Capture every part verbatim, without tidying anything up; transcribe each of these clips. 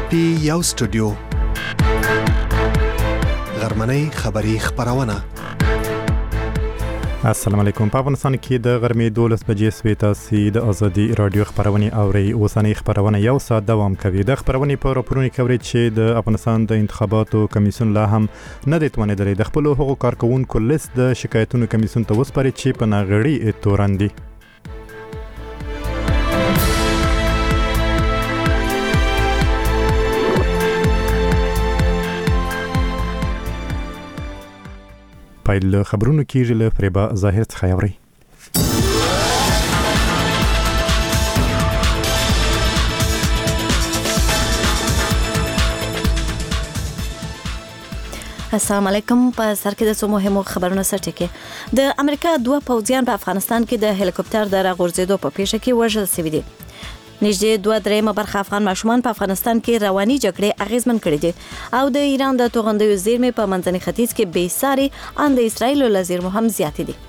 پی یو سټوډیو غرمنۍ خبری خبرونه. السلام علیکم. په افغانستان کې د غرمې دولس بجې سوي تاسو د ازادي رادیو خبرونه اوري. اوسنۍ خبرونه یو ساعت دوام کوي. د خبرونه په راپورونو کې اوري چې د افغانستان د انتخاباتو کمیسیون لا هم نه دی توانیدلی د خپل حقوقو کارکونکو لیست د شکایتونو کمیسیون ته وسپاري چې په ناغړي تورندي. پایل خبرونو کېږي له فریبا ظاهر څخه اوري. السلام علیکم. په سر کې د څو مهمو خبرونو سرټکی. د امریکا دوه پوځیان په افغانستان کې د هلیکوپټر د راغورځېدو په پیښه کې وژل شوي دي. نږدې دوه درېیمه برخه افغان ماشومان په افغانستان کې رواني جګړې اغیزمن کړي دي او د ایران د توغندیو زیرمې په منځني ختیځ کې بې ساري ان د اسرایل له زیرمو هم زیاتې دي.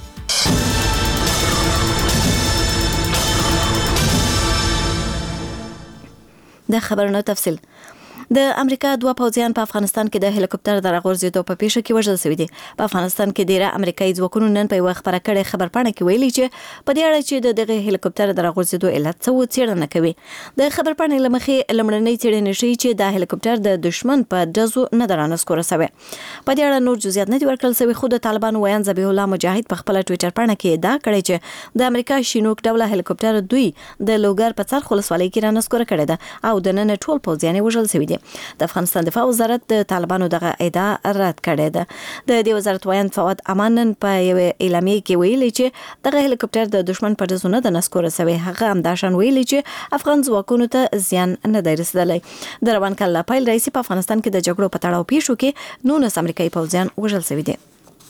د خبرونو تفصیل. د امریکا دوه پوځیان په افغانستان کې د هلیکوپټر د راغورځېدو په پیښه کې وژل شوي دي. په افغانستان کې ډیره امریکایي ځواکونو نن په یوه خبره کړې خبرپاڼه کې ویلي چې په دې اړه چې د دغه هلیکوپټر د راغورځېدو علت څه و څېړنه کوي. د خبرپاڼې له مخې لومړنۍ څېړنې ښیي چې د هلیکوپټر د دشمن په ډزو نه ده رانسکوره شوې. په دې اړه نور جزئیات نه دي ورکړل شوي، خو د طالبانو ویاند ذبیح الله مجاهد په خپله ټویټر پاڼه کې ادعا کړې چې د امریکا شینوک ډوله هلیکوپټر دوی د لوګر په څرخ ولسوالۍ کې رانسکوره کړې ده او د نن ټول پوځیان وژل شوي دي. د افغانستان دفاع وزارت د طالبانو دغه ادعا رد کړې ده. د دې وزارت ویاند فواد امان نن په یو اعلامیه کې ویلي چې دغه هلیکوپټر د دشمن په ډزو نه د نسکوره شوی. هغه همداشان ویلي چې افغان ځواکونو ته زیان نه دی رسیدلی. د روان کال له پیل راهیسې په افغانستان کې د جګړو په تړاو پیښو کې نولس امریکایي پوځیان وژل شوي دي.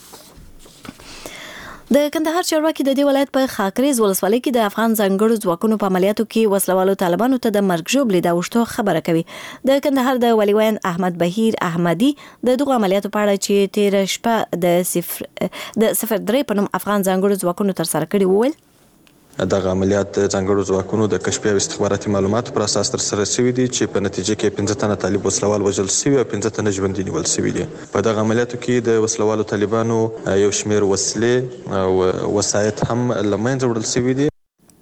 د کندهار چارواکي د دې ولایت په خاکریز ولسوالۍ کې د افغان ځانګړو ځواکونو په عملیاتو کې وسلوالو طالبانو ته د مرګ ژوبلې د اوښتو خبره کوي. د کندهار د ولي ویاند احمد بهیر احمدي د دغو عملیاتو په اړه چې تېره شپه د صفر د صفر درې په نوم افغان ځانګړو ځواکونو ترسره کړي وویل دغه عملیات د ځانګړو ځواکونو د کشفي او استخباراتي معلوماتو پر اساس ترسره شوي دي چې په نتیجه کې پنځه تنه طالب وسلوال وژل شوي او پنځه تنه ژوندي نیول شوي دي. په دغه عملیاتو کې د وسلوالو طالبانو یو شمېر وسلې او وسایط هم له منځه وړل شوي دي.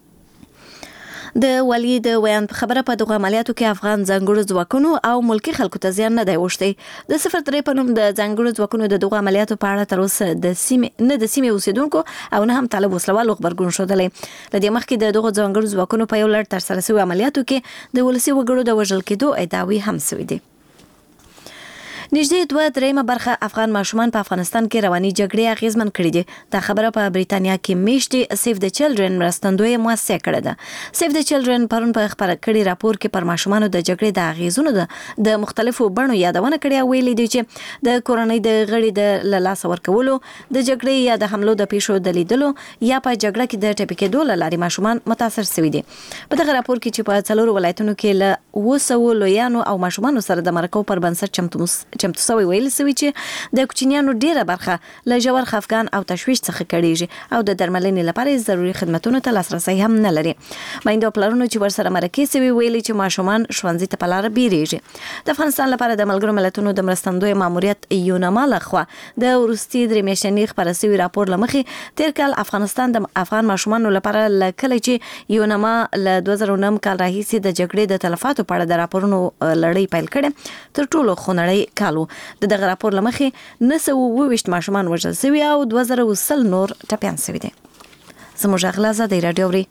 د ولی د ویان په خبره په دغه عملیاتو کې افغان ځانګړو ځواکونو او ملکی خلکو ته زیان نه دی اوښتی. د صفر درې په نوم د ځانګړو ځواکونو د دغه عملیاتو په اړه تر اوسه د سیمې نه د سیمې اوسیدونکو او نه هم طالب وسلوالو خبرګون ښودلی. له دې مخکې د دغو ځانګړو ځواکونو په یو لړ ترسره شوي عملیاتو کې د ولسي وګړو د وژل کېدو ادعاوې هم شوي دي. نږدې دوه درېیمه برخه افغان ماشومان په افغانستان کې رواني جګړې اغیزمن کړي دي. دا خبره په بریتانیا کې میشتې سیف د چلډرن مرستندوی موسسه کړې ده. سیف د چلډرن پرون په خبره کړي راپور کې پر ماشومانو د جګړې د اغیزونو د مختلفو بڼو یادونه کړې او ویلي دي چې د کورنۍ د غړي د لاس ورکولو، د جګړې یا د حملو د پیښو د لیدلو یا په جګړه کې د ټپي کېدو له لارې ماشومان متاثر شوي دي. په دغه راپور کې چې په څلورو ولایتونو کې له اوه سوو لویانو او ماشومانو سره د مرکو پر بنسټ چمتو چمتو سوی ویل سوي چې د کوچنیانو ډیره برخه له ژور خفګان او تشویش څخه کړيږي او د درملنې لپاره ضروري خدماتونو ته لاسرسي هم نه لري. مایندو پلرونو چې ورسره مرکه سوي ویلي چې ماشومان ښوونځي ته په لار بیریږي. د افغانستان لپاره د ملګرو ملتونو د مرستندوی ماموریت یونما لخوا د وروستي درې میاشتني خبره سوي راپور لمخې تیر کال افغانستان د افغان ماشومانو لپاره لکه چې یونما له دوه زره نهم کال راهیسې د جګړې د تلفاتو په اړه د راپورونو لړۍ پیل کړې تر ټولو خونړی کالو. د دغه راپور لمخې نه سوه اووه ویشت ماشومان وژل شوي او دوه زره سل نور ټپیان شوي دي. زموږ اغله ازادي راډیو اوري.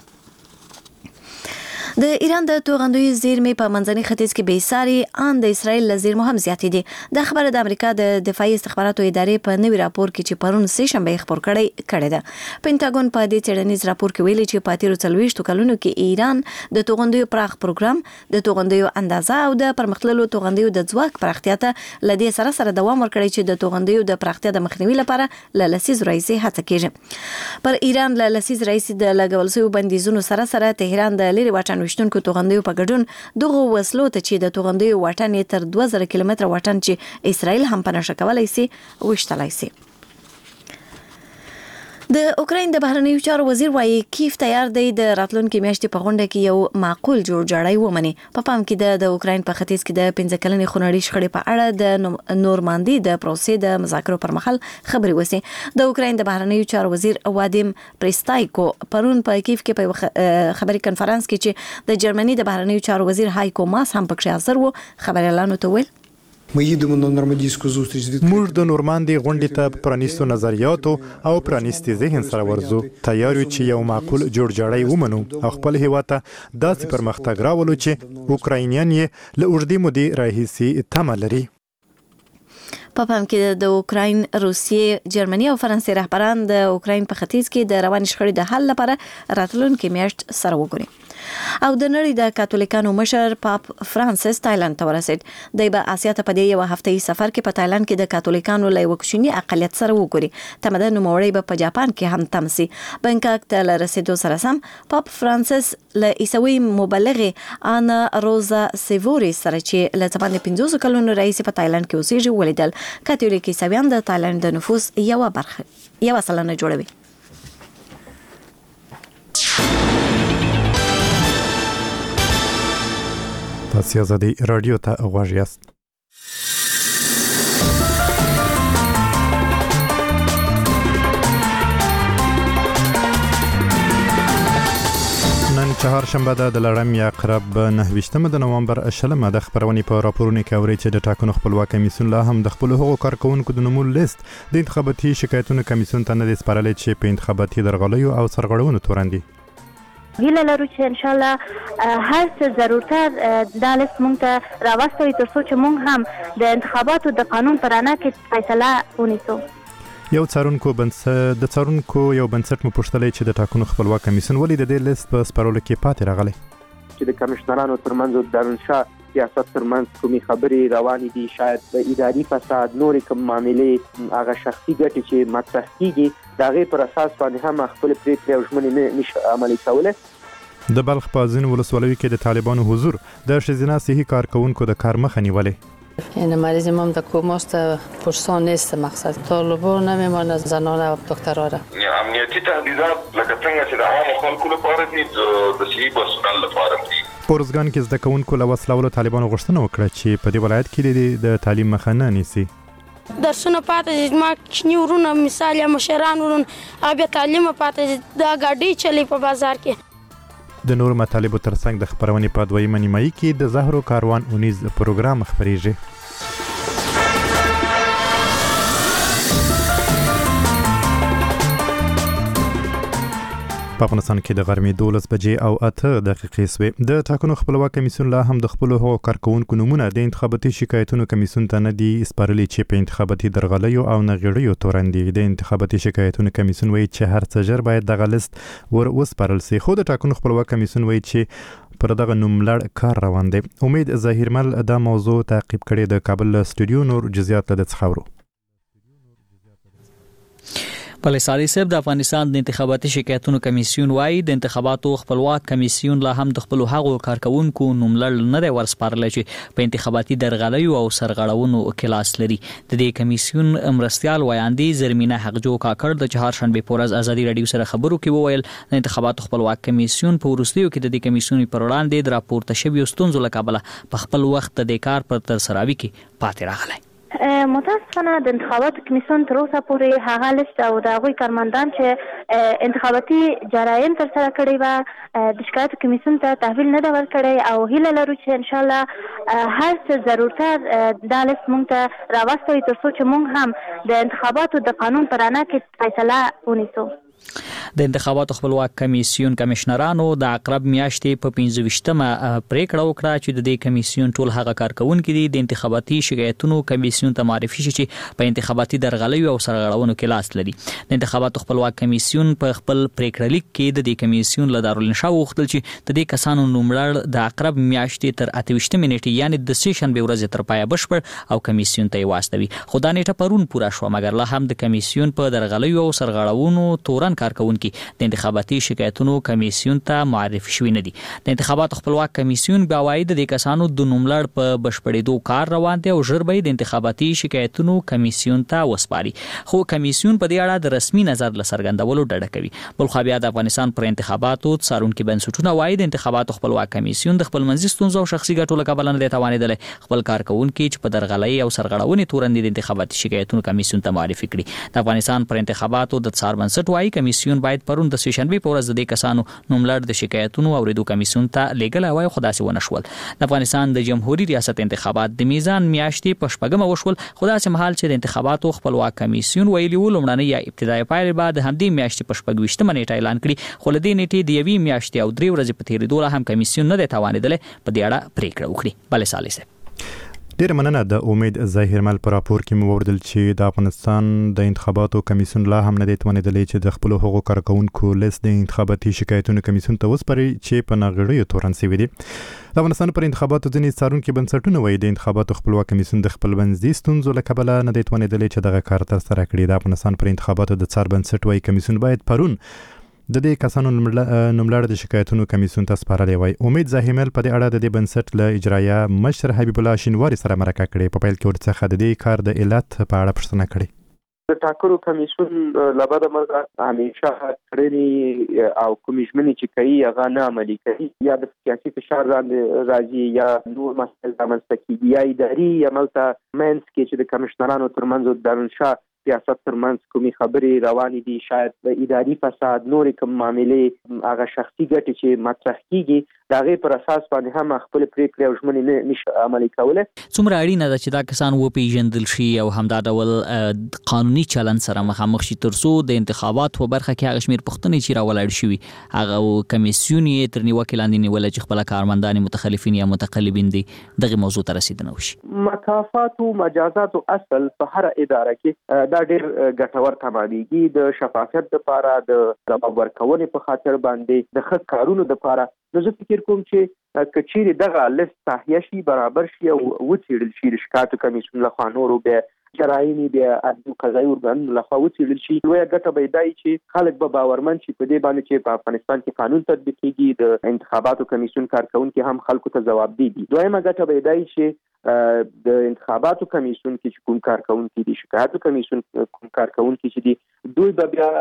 د ایران د توغندیو زیرمې په منځني ختیځ کې بې ساري ان د اسرایل له زیرمو هم زیاتې دي. دا خبره د امریکا د دفاعي استخباراتو ادارې په نوي راپور کې چې پرون سه شنبه خبر کړی کړی ده. پینټاګون په دې څېړنیز راپور کې ویلي چې په تیرو څلوېښتو کلونو کې ایران د توغندیو پراخ پروګرام، د توغندیو اندازه او د پرمختللو توغندیو د ځواک پراختیا ته له دې سره سره دوام ورکړی چې د توغندیو د پراختیا د مخنیوي لپاره له لسیزو راهیسې هڅه کېږي. پر ایران له لسیز راهیسې د لګول شویو بندیزونو سره سره تهران د لرې واټن ویشتونکو توغندیو په ګډون دغه وسلو ته چې د توغندیو واټن تر دوه زره کیلومتره واټن چې اسرائیل هم په نشه کولای شي وشتلای شي. د اوکراین د بهرنیو چارو وزیر وایي کیف تیار دی د راتلونکي میاشتې په غونډه کې یو معقول جوړجاړی ومني. په پام کې د د اوکراین په ختیځ کې د پنځه کلنې خونړۍ شخړې په اړه د نورماندي د پروسې د مذاکرو پر مهال خبرې وسي. د اوکراین د بهرنیو چارو وزیر وادیم پریستایکو پرون په کیف کې په خبري کنفرانس کې چې د جرمني د بهرنیو چارو وزیر هایکو ماس هم پکې حاضر وو خبريالانو ته ویل موږ د نورماندي غونډې ته پرانیستو نظریاتو او پرانیستي ذهن سره ورزو. تیار یو چې یو معقول جوړجاړی ومنو او خپل هیواد ته داسې پرمختګ راولو چې اوکراینیان یې له اوږدې مودې راهیسې تمه لري. په پام کې د اوکراین، روسیې، جرمني او فرانسې رهبران د اوکراین په ختیځ کې د روان شخړې د حل لپاره راتلونکي میاشت سره وګوري. او د نړۍ د کاتولیکانو مشر پاپ فرانسیس تایلند ته ورسید. دی به آسیا ته په دې یو هفتهیي سفر کې په تایلند کې د کاتولیکانو له یو کوچني اقلیت سره وګوري. تمه ده نوموړی به په جاپان کې هم تم سي. بانکاک ته له رسیدو سره سم پاپ فرانسیس له عیسوي مبلغې انا روزا سیووري سره چې له څه پنځوس کلونو راهیسې په تایلند کې اوسېږي ولیدل. کاتولیک عیسویان د تایلند د نفوس یوه برخه یوه سلنه جوړوي. تاسو آزادي رادیو ته غوږ یاست. نن چهارشنبه ده د لړم یا عقرب نهه ویشتمه د نومبر شلمه د خبرونې په راپورونو کې اوري چې د ټاکنو خپلواک کمیسیون لا هم د خپل حقوقو کارکونکو د نومول لیست د انتخاباتي شکایتونو کمیسیون ته نه دی سپارلی چې په انتخاباتي درغلیو او سرغړونو تورن دي. هیله لرو چې ان شاء الله هر څه ضرورت د لیست مونږ ته راوستوي تر څو چې مونږ هم د انتخاباتو د قانون پر رڼا کې فیصله ونیسو. یو څارونکو بنسټ د څارونکو یو بنسټ مو پوښتلی چې د ټاکنو خپلواک کمیسیون ولې د دې لیست په سپارلو کې پاتې راغلی. چې د کمشنرانو ترمنځ د دارالانشا سیاست ترمنځ کومې خبرې روانې دي، شاید د اداري فساد نورې کوم معاملې هغه شخصي ګټې چې مطرح کیږي د هغې پر اساس باندې هم خپل پریکړې او ژمنې نشي عملي کولی. د بلخ په ځینو ولسوالیو کې د طالبانو حضور د ښځینه صحي کارکونکو د کار مخه نیولې. این مریض ما در کوماست پرسان نیست. مقصد طالبان نمیمانه زنان و دکترها را امنیتی تهدیدات لکه څنګه چې د عامو خلکو لپاره دي د صحي پرسونل لپاره دي. په ارزګان کې زده کوونکو له وسلو طالبانو غوښتنه وکړه چې په دې ولایت کې د تعلیم مخه نه نیسي. درسونه پاتې ما کشنی ورونه مثال یا مشران ورون بیا تعلیم پاتې دا ګاډي چلی په بازار کې. د نور مطالبو ترڅنګ د خبرونې په دویمه نیمایي کې د زهرو کاروان اونیز پروګرام خبرېږي. په افغانستان کې د غرمې دولس بجې او اته دقیقې سوې. د ټاکنو خپلواک کمیسیون لا هم د خپلو حقوقو کارکونکو نومونه د انتخاباتي شکایتونو کمیسیون ته نه دي سپارلي چې په انتخاباتي درغلیو او نغیړیو تورن دي. د انتخاباتي شکایتونو کمیسیون وایي چې هر څه ژر باید دغه لیست ور وسپارل سي. خو د ټاکنو خپلواک کمیسیون وایي چې پر دغه نوملړ کار روان دی. امید ظاهرمل دا موضوع تعقیب کړي. د کابل استودیو نور جزئیات له څخاورو. پالیساری صاحب د افغانستان د انتخاباتي شکایتونو کمیسیون وايي د انتخاباتو خپلواک کمیسیون لا هم د خپل حقوقو کارکونکو نوملړ نه دی ورسپارل چې په انتخاباتي درغلیو او سرغړونو کې لاس لري. د دې کمیسیون مرستيال وایاندې زرمینه حقجو کاکړ د چهارشنبه په ورځ ازادي رادیو سره خبرو کې وویل د انتخاباتو خپلواک کمیسیون په ورستیو کې د دې کمیسیون پر وړاندې د راپورته شویو ستونزو له کبله په خپل وخت د کار پر تر سراوي کې پاتې راغلی. متاسفانه د انتخاباتو کمیسیون تر اوسه پورې هغه لیست او د هغوی کارمندان چې انتخاباتي جرایم تر سره کړي وه د شکایتو کمیسیون ته تحویل نه ده ورکړی او هیله لرو چې انشاءالله هر څه ضرورت دا لیست موږ ته راوستوي تر څو چې موږ هم د انتخاباتو د قانون په رڼا کې فیصله ونیسو. د انتخاباتو خپلواک کمیسیون کمشنرانو د عقرب میاشتې په پنځه ویشتمه پریکړه وکړه چې د دې کمیسیون ټول هغه کارکونکي دي د انتخاباتي شکایتونو کمیسیون ته معرفي شي چې په انتخاباتي درغلیو او سرغړونو کې لاس لري. د انتخاباتو خپلواک کمیسیون په خپل پریکړه لیک کې د دې کمیسیون له دارالانشا وغوښتل چې د دې کسانو نوملړ د عقرب میاشتې تر اته ویشتمه نیټې یعنی د سه شنبه ورځې تر پایه بشپړ او کمیسیون ته واستوي. خو دا نیټه پرون پوره شو مګر لا هم د کمیسیون په درغلیو او سرغړونو تورن افغانستان کارکونکو د انتخاباتي شکایتونو کمیسیون ته معرفي شوی نه دي. د انتخاباتو خپلواک کمیسیون بیا وایي د کسانو د نوملړ په بشپړېدو کار روان دی او ژر به د انتخاباتي شکایتونو کمیسیون ته وسپاري، خو کمیسیون په دې اړه د رسمي نظر له څرګندولو ډډه کوي. بل خو بیا د افغانستان پر انتخاباتو څارونکي بنسټونه وایي د انتخاباتو خپلواک کمیسیون د خپل منځي ستونزو او شخصي ګټو له کبله نه دی توانېدلی خپل کارکونکي چې په درغلۍ او سرغړونې تورن د انتخاباتي شکایتونو کمیسیون ته معرفي کړي. د افغانستان پر انتخاباتو د څار بنسټ وایي کمیسیون باید پرون د سهشنبې په ورځ د دې کسانو نوملړ د شکایتونو اوریدو کمیسیون ته لیږلی وای، خو داسې ونه شول. د افغانستان د جمهوریت ریاست انتخابات د میزان میاشتې په شپږمه وشول، خو داسې مهال چې د انتخاباتو خپلواک کمیسیون ویلي و لومړنۍ یا ابتدایي پایلې به د همدې میاشتې په شپږویشتمه نیټه اعلان کړي، خو له دې نیټې د یوې میاشتې او درې ورځې په تېرېدو لا هم کمیسیون نه دی توانېدلی په دې اړه پرېکړه وکړي. بله صالح صاحب ډیر مننه. د امید ظاهرمل پر راپور کې مو وردل چې د افغانستان د انتخاباتو کمیسیون لا هم نه دی توانېدلی چې د خپل حقوقو کارکونکو لیست د انتخاباتي شکایتونو کمیسیون ته وسپاري چې په ناغړیو تورن شوي دي. د افغانستان پر انتخاباتو ځینې څارونکي بنسټونه وایي د انتخاباتو خپلواک کمیسیون د خپل منځي ستونزو له کبله نه دی توانېدلی چې دغه کار ترسره کړي. د افغانستان پر انتخاباتو د څار بنسټ وایي کمیسیون باید پرون د دې کسانو نوملړ د شکایتونو کمیسیون ته سپارلی وای. امید ظاهرمل په دې اړه د دې بنسټ له اجرایه مشر حبیب الله شینواري سره مرکه کړې. په پیل کې ورڅخه د دې کار د علت په اړه پوښتنه کړې. د ټاکنو کمیسیون له بده مرغه همیشه کړنې او کومې ژمنې چې کوي هغه نه عملي کوي، یا د سیاسي فشار راځي یا نور مسایل رامنځته کېږي، یا اداري عمل ته منځ کې چې د کمشنرانو ترمنځ دارالانشا سیاست ترمنځ کومې خبرې روانې دي، شاید د اداري فساد نورې کوم معاملې هغه شخصي ګټې چې مطرح کېږي د هغې پر اساس باندې هم خپل پرېکړې او ژمنې نه نشي عملي کولی. څومره اړینه ده چې دا کسان وپېژندل شي او همدا ډول قانوني چلند سره مخامخ شي تر څو د انتخاباتو په برخه کې هغه شمېر پوښتنې چې راولاړ شوي هغه کمیسیون یې تر نیوکې لاندې نیولی چې خپله کارمندان متخلفین یا متقلبین دي دغې موضوع ته رسېدنه وشي. مکافاتو مجازاتو اصل په هره اداره کې دا ډېر ګټور تمامېږي، د شفافیت دپاره، د ځواب ورکونې په خاطر باندې، د ښه کارونو دپاره. نو زه فکر کوم چې که چیرې دغه لیست تهیه شي، برابر شي او وڅېړل شي د شکایتو کمیسیون لخوا، نورو بیا جرایمي بیا عدلي قضایي ارګانونو لخوا وڅېړل شي، لویه ګټه به یې دا وي چې خلک به باورمند شي په دې باندې چې په افغانستان کې قانون تطبیق کېږي، د انتخاباتو کمیسیون کارکونکي هم خلکو ته ځوابدeh دي. دویمه ګټه به یې دا وي چې د انتخاباتو کمیسیون کې چې کوم کارکونکي دي، شکایتو کمیسیون کوم کارکونکي چې دي، دوی به بیا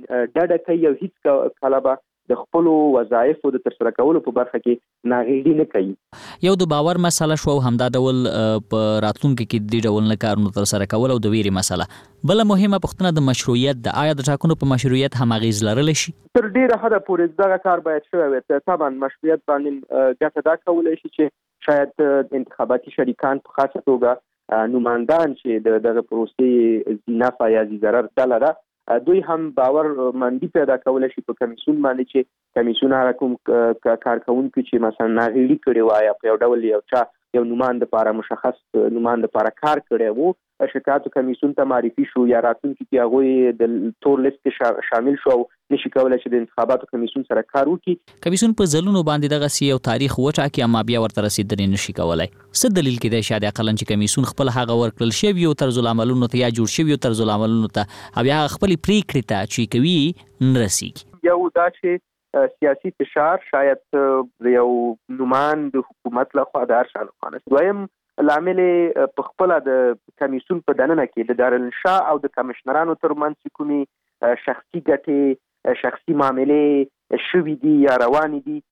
ډډه کوي او هیڅ کله به د خپل وظایفو د ترسره کولو په برخه کې ناغېړي نه کوي. یو د باور مسله شو، همدا ډول په راتلونکي کې د ډول نه کارونه ترسره کول او د ویرې مسله. بل مهمه پوښتنه د مشروعیت ده، آیا د ټاکنو په مشروعیت هم اغېز لرلی شي؟ تر ډېره حده پورې دغه کار باید شوی وي. طبعا مشروعیت باندې ګټه دا کولی شي چې شاید انتخاباتي شریکان په خاصه توګه نمایندان چې دغه پروسې ذینفع یا ذیضرر ډله ده، دوی هم باور مندي پیدا کولی شي په کمیسیون باندې چې کمیسیون هغه کوم کارکونکي چې مثلا ناغېړي کړې وای، په یو ډول یو چا یو نومان دپاره مشخص نومان دپاره کار کړی وو، شکایتو کمیسیون ته معرفي شو یا راتلونکي کې هغوی د تور لیست کې شامل شو او نشي کولی چې د انتخاباتو کمیسیون سره کار وکړي. کمیسیون په ځلونو باندې دغسې یو تاریخ وټاکي اما بیا ورته رسېدنې نشي کولی. څه دلیل کېدی شي اقلاً چې کمیسیون خپل هغه ورکړل شویو طرزالعملونو ته یا جوړ شویو طرزالعملونو ته او بیا خپلې پرېکړې ته چې کوي نه رسېږي؟ یو دا چې سیاسي فشار شاید یو نومان د حکومت لخوا د هر چا لخوا نه. دویم لامل په خپله د کمیسیون په دننه کې د دارالانشا او د کمشنرانو ترمنځ کومې شخصي ګټې، شخصي معاملې شوي دي یا روانې دي.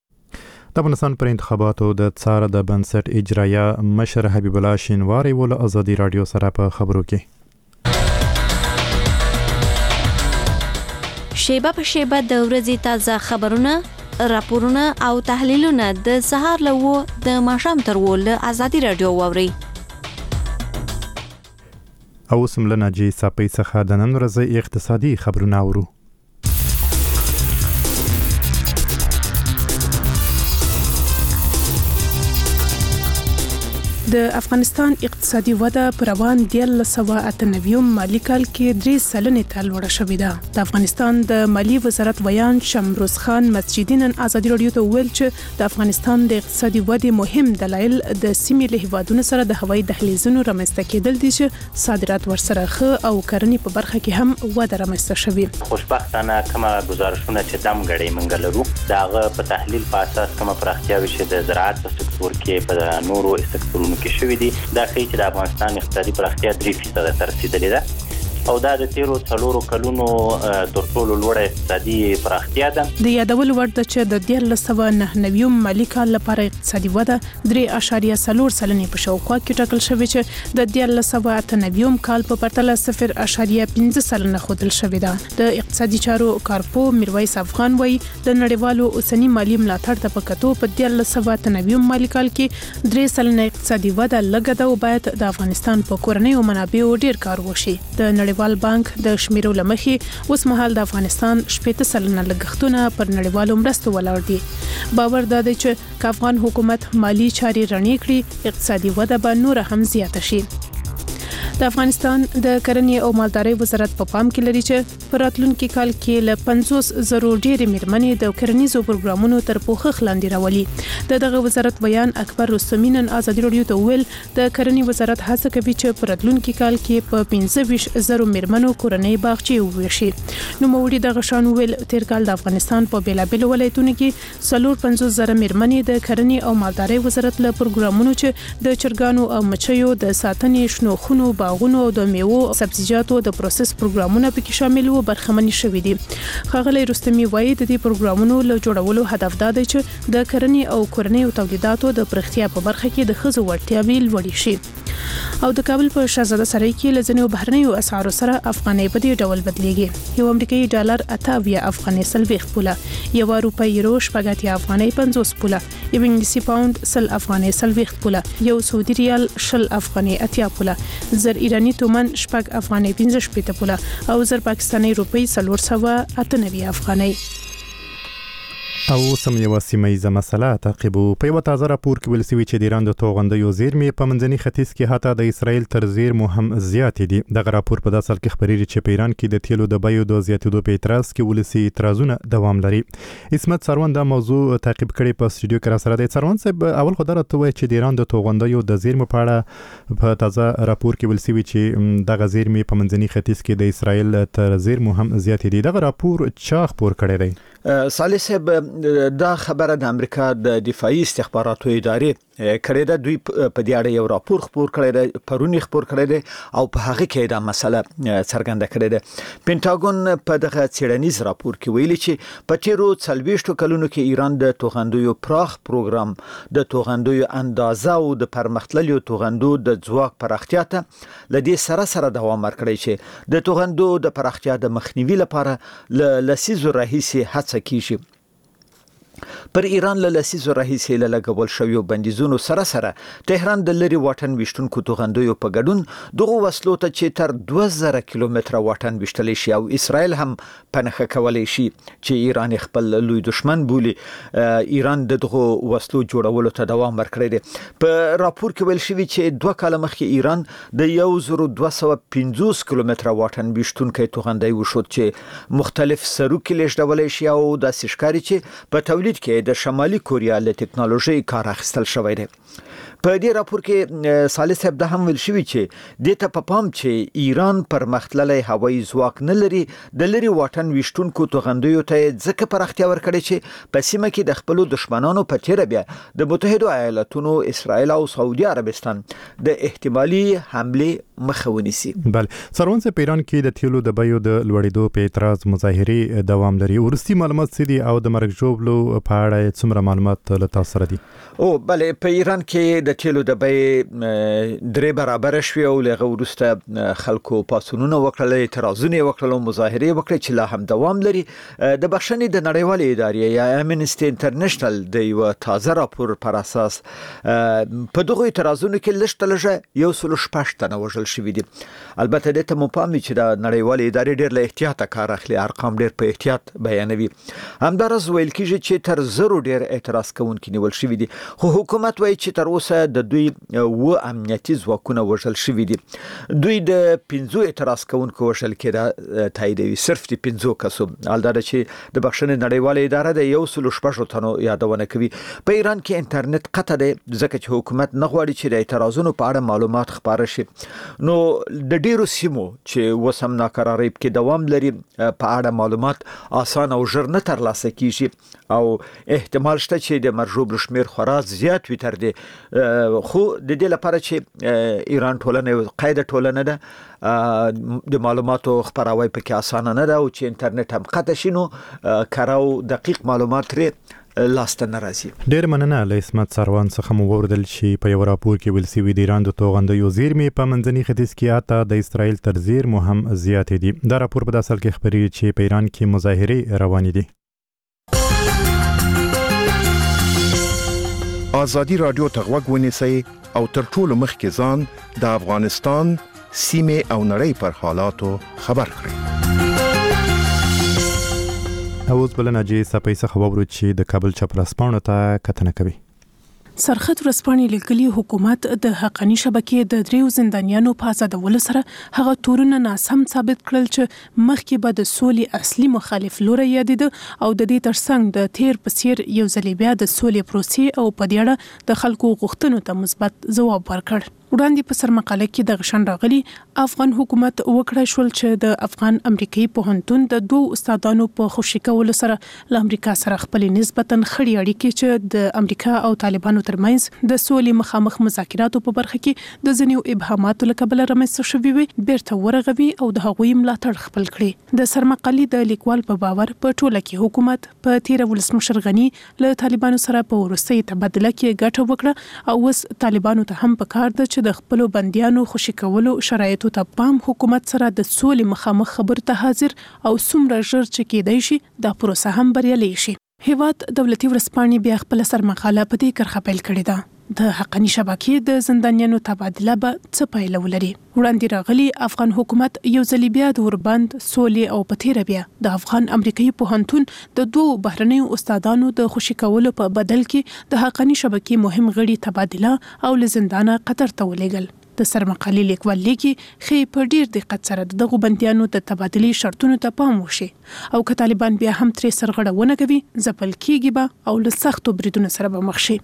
د افغانستان پر انتخاباتو د څار د بنسټ اجرایه مشر حبیب الله شینواري ول ازادي رادیو سره په خبرو کې شیبه په شیبه د ورځې تازه خبرونه، راپورونه او تحلیلونه د سهار له و د ماښام تر و له ازادي رادیو واورئ. او سم له ناجي صاحب څخه د نن ورځې اقتصادي خبرونه اورو. د افغانستان اقتصادي وده پر روان دیارلس سوه اته نوي مالی کال کې درې سلنې ته لوړه شوې ده. د افغانستان د مالی وزارت ویان شمروز خان مسجدي نن ازادي رادیو ته ویل چې د افغانستان د اقتصادي ودې مهم دلایل د سیمې له هیوادونو سره د هوایي دهلیزونو رامنځته کېدل دي چې صادرات ورسره ښه او کرنې په برخه کې هم وده رامنځته شوې. خوشبختانه کومه گزارشونه چې دم غړي منګ لرو داغه په تحلیل په اساس کومه پراختیاوي چې د زراعت په سکتور کې په نورو سکتورونو کې شوې دي دا ښیي چې د افغانستان اقتصادي پراختیا درې فیصده ته رسیدلې ده او دا د تیرو څلورو کلونو تر ټولو لوړه اقتصادي پراختیا ده. د یادول وړ ده چې د دیارلس سوه نهه نوي مالی کال لپاره اقتصادي وده درې اعشاریه څلور سلنې په شاوخوا کې ټاکل شوې چې د دیارلس سوه اته نوي کال په پرتله صفر اعشاریه پنځه سلنه ښودل شوې ده. د اقتصادي چارو کارپو میرویس افغان وایي د نړیوالو اوسنی مالی ملاتړ ته په کتو په دیارلس سوه اته نوي مالی کال کې درې سلنه اقتصادي وده لږه ده او باید د افغانستان په کورنیو منابعو ډیر کار وشي. د نړیوال بانک د شمیرو لمخې اوس مهال د افغانستان شپږ سلنه لګښتونه پر نړیوالو مرستو ولاړ دي. باور دا دی چې افغان حکومت مالی چاري رڼې کړي اقتصادي وده به نور هم زیاته شي. د افغانستان د کرنې او مالدارۍ وزارت په پام کې لري چې په راتلونکي کال کې له پنځوس زرو ډېرې میرمنې د کرنیزو پروګرامونو تر پوښښ لاندې راولي. د دغه وزارت بیان اکبر رستمي نن ازادي رادیو ته ویل د کرنې وزارت هڅه کوي چې په راتلونکي کال کې په پنځه ویشت زرو میرمنو کورنۍ باغچې وویشي. نو موړي دغه شان ویل تیر کال د افغانستان په بیلابیلو ولایتونو کې څلور پنځوس زره میرمنې د کرنې او مالدارۍ وزارت له پروګرامونو چې د چرګانو او مچیو د ساتنې شنو خونو باغونو او د میوو او سبزیجاتو د پروسس پروګرامونه پکې شامل وو برخمن شوې دي. ښاغلی رستمي وایي د دې پروګرامونو له جوړولو هدف دا دی چې د کرنې او کورنیو تولیداتو د پرختیا په برخه کې د ښځو وړتیاوې لوړې شي. او د کابل په شهزاده سرای کې لزنیو بهرنیو اسعارو سره افغانۍ په دې ډول بدلیږي. یو امریکایي ډالر اته اویا افغانۍ سلويخ پوله، یو روپۍ یورو شپږ اتیا افغانۍ پنځوس پوله، یو انګلیسي پاوند سل افغانۍ سلويخ پوله، یو سعودي ریال شل افغانۍ اتیا پوله، زر ایرانی تومن شپږ افغانۍ پنځه شپېته پوله او زر پاکستاني روپۍ څلور سوه اته نوي افغانۍ. او سم یو سیمایي مسله تعقیبو. په یو تازه راپور کې ویل شوی چې د ایران د توغندیو زیرمې په منځني ختیځ کې حتی د اسرائیل تر زیرمو هم زیات دي. دغه راپور په داسې حال کې خبرېږي چې په ایران کې د تیلو د بیو د زیاتېدو په اعتراض کې ولسي اعتراضونه دوام لري. اسمت سروان دا موضوع تعقیب کړي په استودیو کې را سره دی. سروان صاحب اول خو دا راته وایي چې د ایران د توغندیو د زیرمو په اړه په تازه راپور کې ویل شوی چې دغه زیرمې په منځني ختیځ کې د اسرائیل تر زیرمو هم زیات دي. دغه راپور چا خبر کړی دی؟ صالح صاحب دا خبره د امریکا د دفاعي استخباراتو ادارې کړی ده. دوی په دې اړه یو راپور خپور کړی دی، پرونی خپور کړی دی او په هغه کې دا مسله څرګنده کړې ده. پینټاګون په دغه څېړنیز راپور کې ویلي چې په تیرو څلوېښتو کلونو کې ایران د توغندیو پراخ پروګرام، د توغندیو اندازه او د پرمختللو توغندو د ځواک پراختیا ته لدې سره سره دوام ورکړی چې د توغندو د پراختیا د مخنیوي لپاره ل لسیزو راهیسې هڅه کیږي. پر ایران له لسیزو راهیسې له لګول شویو بندیزونو سره سره تهران د لري واټن وشتونکو توغندیو په ګډون دغه وسلو ته چې تر دوه زره کیلومتره واټن وشتلی شي او اسرائیل هم پنهخه کولی شي چې ایران خپل لوی دشمن بولي. ایران دغه وسلو جوړولو ته دوام ورکړی دی. په راپور کې ویل شوی چې دوه کاله مخکې ایران د یو زر دوه سوه پنځوس کیلومتره واټن وشتونکي توغندی وشود چې مختلف سروکي لېږدولی شي او داسې ښکاري چې په تولید کې د شمالي کوریا له ټکنالوژي کار اخیستل شوی دی. په دې راپور کې صالح صاحب د هم ویل شوی چې د ته په پام چې ایران پرمختللی هوایي ځواک نه لري، د لري واټن وشتونکو توغندیو ته ځکه پراختیا ورکړي چې په سیمه کې د خپل دشمنانو په تیر بیا د متحده ایالاتونو، اسرائیل او سعودي عربستان د احتمالي حمله مخه ونیسي. بله سروان صاحب په ایران کې د تیلو د بیو د لوړېدو په اعتراض مظاهرې دوام لري. ورستي معلومات څه دي او د مرګ ژوبلو په اړه څومره معلومات له تاسو سره دي؟ او بله په ایران کې د تیلو د بیې درې برابر شوې او لغه ورسته خلکو پاسونونه وکړل، اعتراضونه وکړل او مظاهرې وکړې چې لا هم دوام لري. د بخښنې د نړیوالې ادارې یا امنسټي انټرنیشنل د یو تازه راپور پر اساس په دغه اعتراضونو کې لږ تلجه یو سل شپږ تنه وژل شوي دي. البته د ته مو پام چې د نړیوالې ادارې ډېر له احتیاط کار اخلي، ارقام ډېر په احتیاط بیانوي. همدارس ویل کېږي چې تر زرو ډیر اعتراض کوونکي نیول شوی دي خو حکومت وایي چې تر اوسه د دوی و امنیتي ځواکونه وژل شوی دي دوی د پنځو اعتراض کوونکو وژل کېده تاییدوي صرف د پنځو کسو البته چې د بخښنې نړیواله اداره د یو سل شپږ تنو یادونه کوي په ایران کې انټرنیټ قطع دی ځکه چې حکومت نه غواړي چې د اعتراضونو په اړه معلومات خپاره شي نو د ډیرو سیمو چې وسم ناکراری کې دوام لري په اړه معلومات آسان او ژر نه ترلاسه کیږي او احتمال شته چې د مرجوب شمیر خورا زیات وي تر دې خو د دې لپاره چې ایران ټولنه قاعده ټولنه ده د معلوماتو خپراوی پکې آسان نه ده او چې انټرنیټ هم قطع شي نو کراو دقیق معلومات لري لاسته ناراضي ډیر مننه له اسمت سروان څخه مو وردل چې په یو راپور کې ویل شوی د ایران د توغندیو زیرمې په منځني ختیځ کې اته د اسرائیل تر زیرمو هم زیات دي دا راپور په داسل کې خبري چې په ایران کې مظاهره روانې دي ازادي رادیو ته غوږ ونیسئ او تر ټولو مخکې ځان د افغانستان سیمه او نړۍ پر حالاتو خبر کړئ اوس بلنه چې سپیسه خبرو چې د کابل چپراسپانو ته کتنه کوي سرخط ورسپانې لیکلي حکومت د حقانی شبکې د دریو زندانیانو په آزادولو سره هغه تورونه ناسم ثابت کړل چې مخکې به د سولې اصلي مخالف لوري یادید او د دې ترڅنګ د تیر پسیر یو ځل بیا د سولې پروسې او په دې اړه د خلکو غوښتنو ته مثبت ځواب ورکړ وړاندې په سرمقاله کې د غشن راغلي افغان حکومت وکړای شول چې د افغان امریکایي پوهنتون د دوه استادانو په خوشی کولو سره له امریکا سره خپل نسبتاً خړې اړیکې چې د امریکا او طالبانو ترمنځ د سولې مخامخ مذاکراتو په برخه کې د ځینو ابهاماتو له کبله رامنځته شوي وي بیرته ورغوي او د هغوی ملاتړ خپل کړي د سرمقالي د لیکوال په باور په ټوله کې حکومت په تیر ولسمشر غنی له طالبانو سره په وروستي تبادله کې ګټه وکړه او اوس طالبانو ته هم پکار ده چې د خپل بنديانو خوشی کولو شرایطو ته پام حکومت سره د سولې مخامخ خبر ته حاضر او څومره ژر چې کېدای شي دا پروسه هم بریالي شي هیواد دولتي ورسپانې بیا خپل سرمقاله په دې کرخه پیل کړې ده د حقانی شبکې د زندانیانو تبادله به څه پایله ولري وړاندې راغلي افغان حکومت یو ځل بیا د اوربند سولې او پتیره بیا د افغان امریکایي پوهنتون د دوه بهرنیو استادانو د خوشی کولو په بدل کې د حقانی شبکې مهم غړي تبادله او له زندانه قطر ته ولېږل د سرمقالي لیکوال لیکي خې په ډیر دقت سره دغه بنديانو د تبادلې شرطونو ته پام وشي او که طالبان بیا هم ترې سرغړونه کوي ځپل کیږي به او له سختو بریدونو سره به مخ شي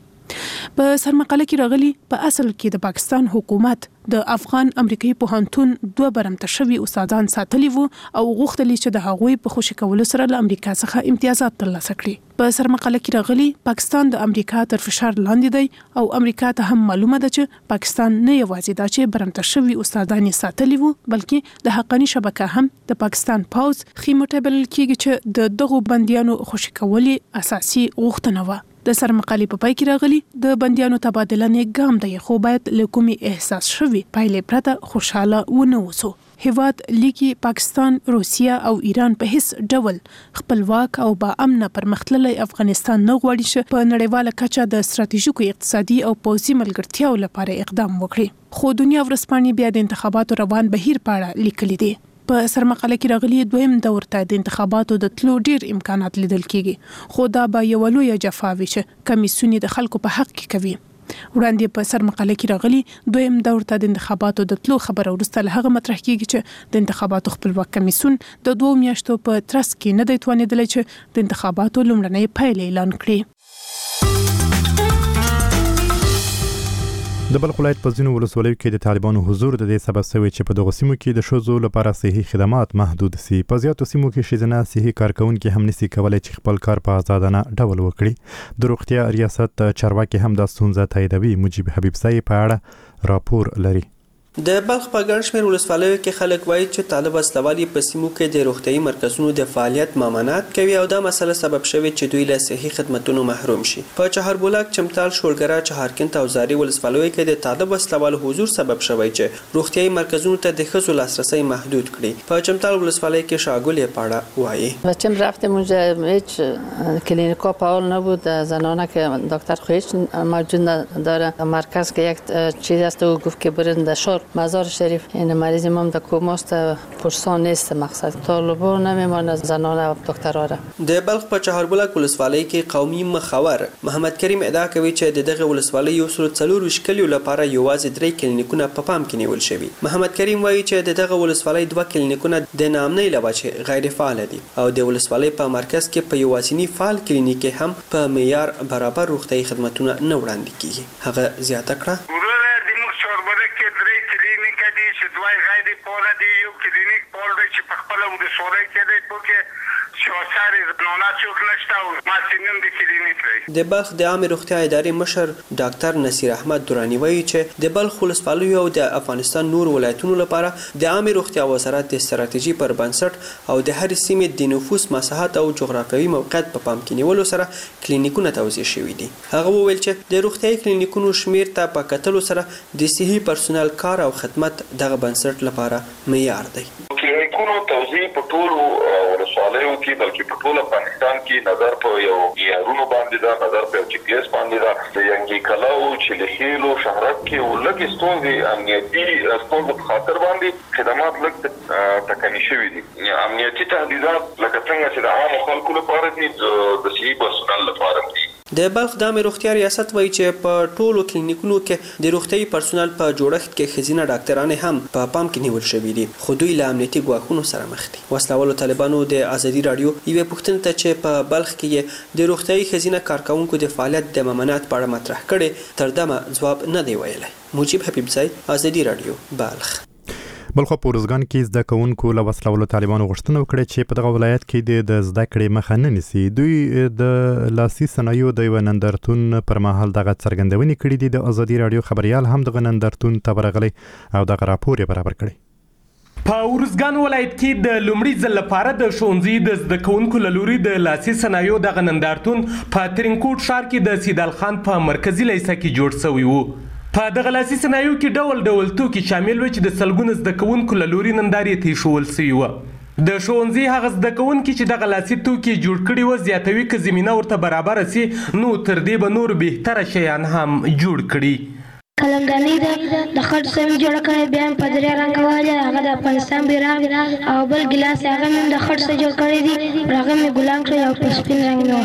په سرمقاله کې راغلي په اصل کې د پاکستان حکومت د افغان امریکایي پوهنتون دوه برمته شوي استادان ساتلي وو او غوښتل چې د هغوی په خوشی کولو سره له امریکا څخه امتیازات ترلاسه کړي په سرمقاله کې راغلي پاکستان د امریکا تر فشار لاندې دی او امریکا ته هم معلومه ده چې پاکستان نه یوازې دا چې برمته شوي استادان ساتلي وو بلکې د حقانی شبکه هم د پاکستان پاوز خیمه بلل کېږي چې د دغو بنديانو خوشی کولو اساسي غوښتنه و د سرمقالي په پای کې راغلي د بنديانو تبادله نه ګام دی خو باید له کومي احساس شوي پایلې پرته خوشاله ونه وسو هیواد لیکي پاکستان روسیا او ایران په هیڅ ډول خپلواک او با امن پرمختللی افغانستان نه غواړي چې په نړیواله کچه د ستراتیژیکو اقتصادي او پوځي ملګرتیاو لپاره اقدام وکړي خو دنیا ورسپانې بیا د انتخاباتو روان بهیر پاړه لیکلي دي په سرمقاله کې راغلي دویم دور ته د انتخاباتو د تلو ډیر امکانات لیدل کیږي خو دا به یو لوی جفاوي چې کمیسیون د خلکو په حق کې کوي وړاندې په سرمقاله کې راغلي دویم دور ته د انتخاباتو د تلو خبره ورسته له هغه مطرح کیږي چې د انتخاباتو خپلواک کمیسیون د دوه میاشتو په ترڅ کې نه دی توانیدلی چې د انتخاباتو لومړنۍ پایلې اعلان کړي د بلخ ولایت په ځینو ولسوالیو کې د طالبانو حضور د دې سبب شوی چې په دغه سیمو کې د ښځو لپاره صحي خدمات محدود سي په زیاتو سیمو کې ښځینه صحي کارکونکي هم نشي کولای چې خپل کار په آزادانه ډول وکړي د روغتیا ریاست چارواکي هم د ستونزې تاییدوي مجيب حبیب سای په اړه راپور لري د بلخ په ګڼ شمېر ولسوالیو کې خلک وایي چې طالب وسلوالي په سیمو کې د روغتیايي مرکزونو د فعالیت ممانعت کوي او دا مسله سبب شوی چې دوی له صحي خدماتونو محروم شي په چهاربولک چمتال شورګرا چهارکند او زاري ولسوالیو کې د طالب وسلوالو حضور سبب شوی چې روغتیايي مرکزونو ته د ښځو لاسرسي محدود کړي په چمتال ولسوالیو کې شاګل پاړه وایي بچم رفتم اونجا هیچ کلینیکا فعال نبود زنانه که دکتر خویش موجود نداره مرکز که یک چیز است و گفت که برین در شهر دکتر مزار شریف این مریض ما در کوماست پرسان نیست مقصد طالبو نمیمانه زنان و دکترها را. د بلخ په چهاربلک ولسوالۍ کې قومي مخور محمد کریم ادعا کوي چې د دغه ولسوالۍ یو سل څلور وشکلیو لپاره یوازې درې کلینیکونه په پام کې نیول شوي. محمد کریم وایي چې د دغه ولسوالۍ دوه کلینیکونه د نامنۍ له وجې غیر فعال دي او د ولسوالۍ په مرکز کې په یوازینی فعال کلینیک هم په معیار برابر روغتیايي خدماتونه نه وړاندې کیږي. هغه زیاته کړه د بلخ د عامه روغتیا ادارې مشر ډاکټر نصیر احمد دورانی وایي چې د بلخ ولسوالۍ او د افغانستان نور ولایتونو لپاره د عامه روغتیا وزارت د ستراتیژي پر بنسټ او د هر سیمې د نفوس مساحت او جغرافیوي موقعیت په پام کې نیولو سره کلینیکونه توزیع شوي دي. هغه وویل چې د روغتیايي کلینیکونو شمیر ته په کتلو سره د صحي پرسونل کار او خدمت دغه بنسټ لپاره معیار دی. کلینیکونو توزیع په ټولو ولسوالیو کې بلکې په ټول افغانستان کې نظر په یو معیارونو باندې دا نظر په جی پی ایس باندې دا د ینګي کلاو چې له هیلو شهرک کې ولګي ستونزې امنیتي ستونزې په خاطر باندې خدمات لږ ټکني شوي دي. امنیتي تهدیدات لکه څنګه چې د عامو خلکو لپاره دي د صحي پرسونل لپاره دي. د بلخ د عامه روغتیا ریاست وایي چې په ټولو کلینیکونو کې د روغتیايي پرسونل په جوړښت کې ښځینه ډاکټرانې هم په پام کې نیول شوي دي خو دوی له امنیتي ګواښونو سره مخ دي. وسلوالو طالبانو د ازادي رادیو یوې پوښتنې ته چې په بلخ کې د روغتیايي ښځینه کارکونکو د فعالیت د ممانعت په اړه مطرح کړي تر دمه ځواب نه دی ویلی. مجيب حبیب زئی، ازادي رادیو، بلخ. بلخو په روزګان کې زده کوونکو له وسلوالو طالبانو غوښتنه وکړه چې په دغه ولایت کې د زده کړې مخه نه نیسي. دوی د لاسي صنایعو د یو نندارتون پر مهال دغه څرګندونې کړې دي. د ازادي رادیو خبريال هم دغه نندارتون ته ورغلی او دغه راپور یې برابر کړی. په ورزګان ولایت کې د لومړي ځل لپاره د ښوونځي د زده کوونکو له لوري د لاسي صنایعو دغه نندارتون په ترینکوټ ښار کې د سیدال خان په مرکزي لیسه کې جوړ شوی و. په دغه لاسي صنایعو کې ډول ډول توکي شامل و چې د سلګونو زده کوونکو له لوري نندارې ته ایښودل سوي وه. د ښوونځي هغه زده کوونکي چې دغه لاسي توکي جوړ کړي وه زیاتوي که زمینه ورته برابره سي نو تر دې به نور بهتره شیان هم جوړ کړي. قلمداني د خټ سم جوړ کړی بیا په درې رنګ والی هغه د افغانستان بیرغ او بل ګلاس هغه هم د خټ څخه جوړ کړی دي هغه مې ګلان کړی او په سپین رنګ مې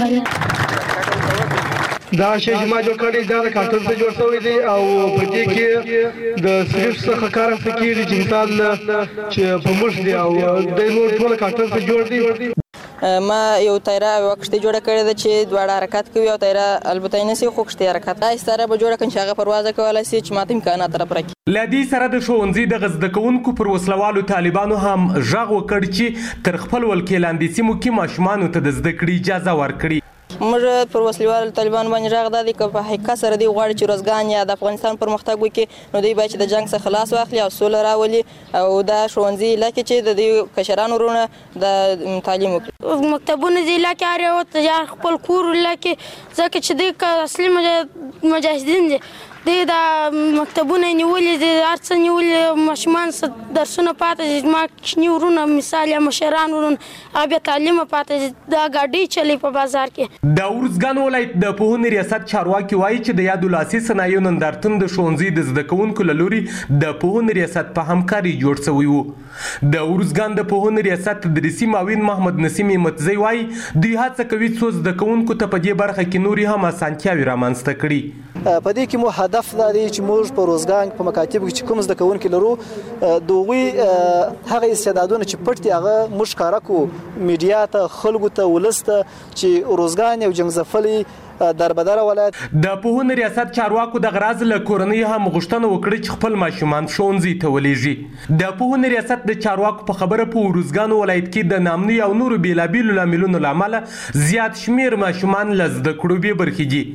وهلی. دا شی چې ما جوړ کړی دا د کارتون څخه جوړ شوی دی او په دې کې د سریف څخه کار اخیستل کېږي چې مثال چې په موږ دی او د نور ټول کارتون څخه جوړ دی. ما یو تایره او کشتۍ جوړه کړې ده چې دواړه حرکت کوي او تایره البته یې نسی خو کشتۍ حرکت دا ستاره به جوړه کړم چې هغه پروازه کولی سي چې ماته امکانات راپوره کړي. له دې سره د ښوونځي دغه زده کوونکو پر وسلوالو طالبانو هم غږ وکړ چې تر خپل ولکې لاندې سیمو کې ماشومانو ته د زده کړې اجازه ورکړي. موږ پر وسلوالو طالبانو باندې غږ دا دی که په حقیقت سره دوی غواړي چې روزګان یا د افغانستان پرمختګ وکړي نو دوی باید چې د جنګ څخه خلاص واخلي او سوله راولي او دا ښوونځي علاقې چې د دوی کشران ورونه د تعلیم وکړي. مکتبونه د علاقې هر یو ته خپل کور علاقې ځکه چې دوی اصلي مجاهدین دي دوی دا مکتبونه نیولي دي هر څه نیولي ماشومان درسونه پاته دي زما کوچني ورونه مثال یا مشران ورونه هغه بیا تعلیمه پاته دي دا ګاډۍ چلی په بازار کې. د ورزګان ولایت د پوهنې ریاست چارواکي وایي چې د یادو لاسي صنایعو نندارتون د ښوونځي د زده کوونکو له لوري د پوهنې ریاست په همکاري جوړ شوی و. د ورزګان د پوهنې ریاست تدریسي معاون محمد نسیم متزی وایي دوی هڅه کوي څو زده کوونکو ته په دې برخه کې نورې هم اسانتیاوې رامنځته کړي. په دې کې مو هدف دا دی چې موږ په روزګان په مکاتبو کې چې کوم زده کوونکي لرو د هغوی هغه استعدادونه چې پټ دي هغه موږ ښکاره کړو میډیا ته خلکو ته ولس ته چې روزګان یو جنګ دربدره ولایت. د پوهنې ریاست چارواکو د غراز له کورنۍ هم غوښتنه وکړه چې خپل ماشومان ښوونځي ته ولېږي. د پوهنې ریاست د چارواکو په خبره په ورزګان ولایت کې د نامني او نورو بیلابیلو لاملونو له امله زیات شمیر ماشومان له زده کړو بې برخې دي.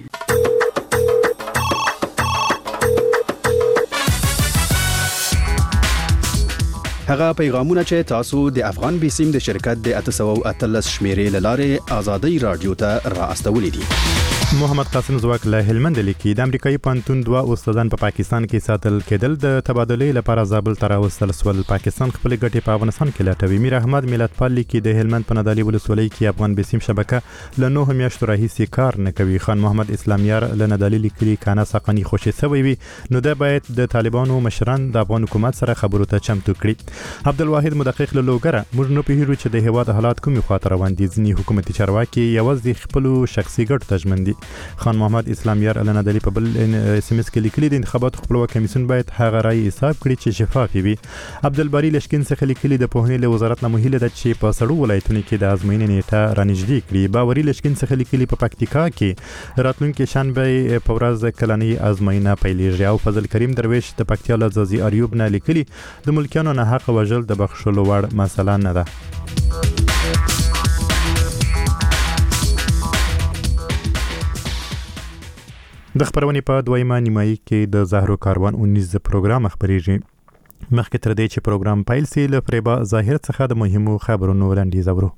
هغه پیغامونه چې تاسو د افغان بیسیم د شرکت د اته سوه او اتلس شمیرې لاره آزادۍ رادیو ته را استولې دي. محمد قاسم زواک له هلمند لیکي د امریکایي پانتون دوه استادان په پا پاکستان کې ساتل کېدل د تبادلې لپاره زابل ته راوستل سول. پاکستان خپل ګټې په افغانستان کې لټوي. میر احمد ملت پال لیکي د هلمند په ندالي ولسوالۍ کې افغان بیسیم شبکه له نوه میاشتو راهیسې کار نه کوي. خان محمد اسلامیار له ندالي لیکلي کانه ساقانی خوشي سوی وي نو دا باید د طالبانو مشران د افغان حکومت سره خبرو ته چمتو کړي. عبدالواحد مدقق له لوګره موږ نو په هیرو چې د هواد حالات کومي خاطر روان دي. ځنی حکومتي چارواکي یوازې خپل شخصي ګټ تجمن دي. خان محمد اسلامیار علنا دلی په بل اس ام اس کې لیکلي د انتخاباتو خپلواک کمیسیون باید هغه رائے حساب کړي چې شفاف وي. عبدالباری لشکین څخه لیکلي د پوهنې له وزارت نه مهیله ده چې په سړو ولایتونو کې د ازموینې نیټه رانږدې کړي. باوري لشکین څخه لیکلي په پکتیکا کې راتلونکي شنبه په ورځ کلنۍ ازموینه پیلېږي. او فضل کریم درویش د پکتیا له ځاځي اریوب نه لیکلي د ملکیانو نه حق وژل د بخښلو وړ مسله نه ده. د خبرونې په دویمه نیمایي کې د زهرو کاروان اونیز پروګرام خبرېږي. مخکې تر دې چې پروګرام پیل سي له فریبا ظاهر څخه د مهمو خبرونو وړاندیز اورو.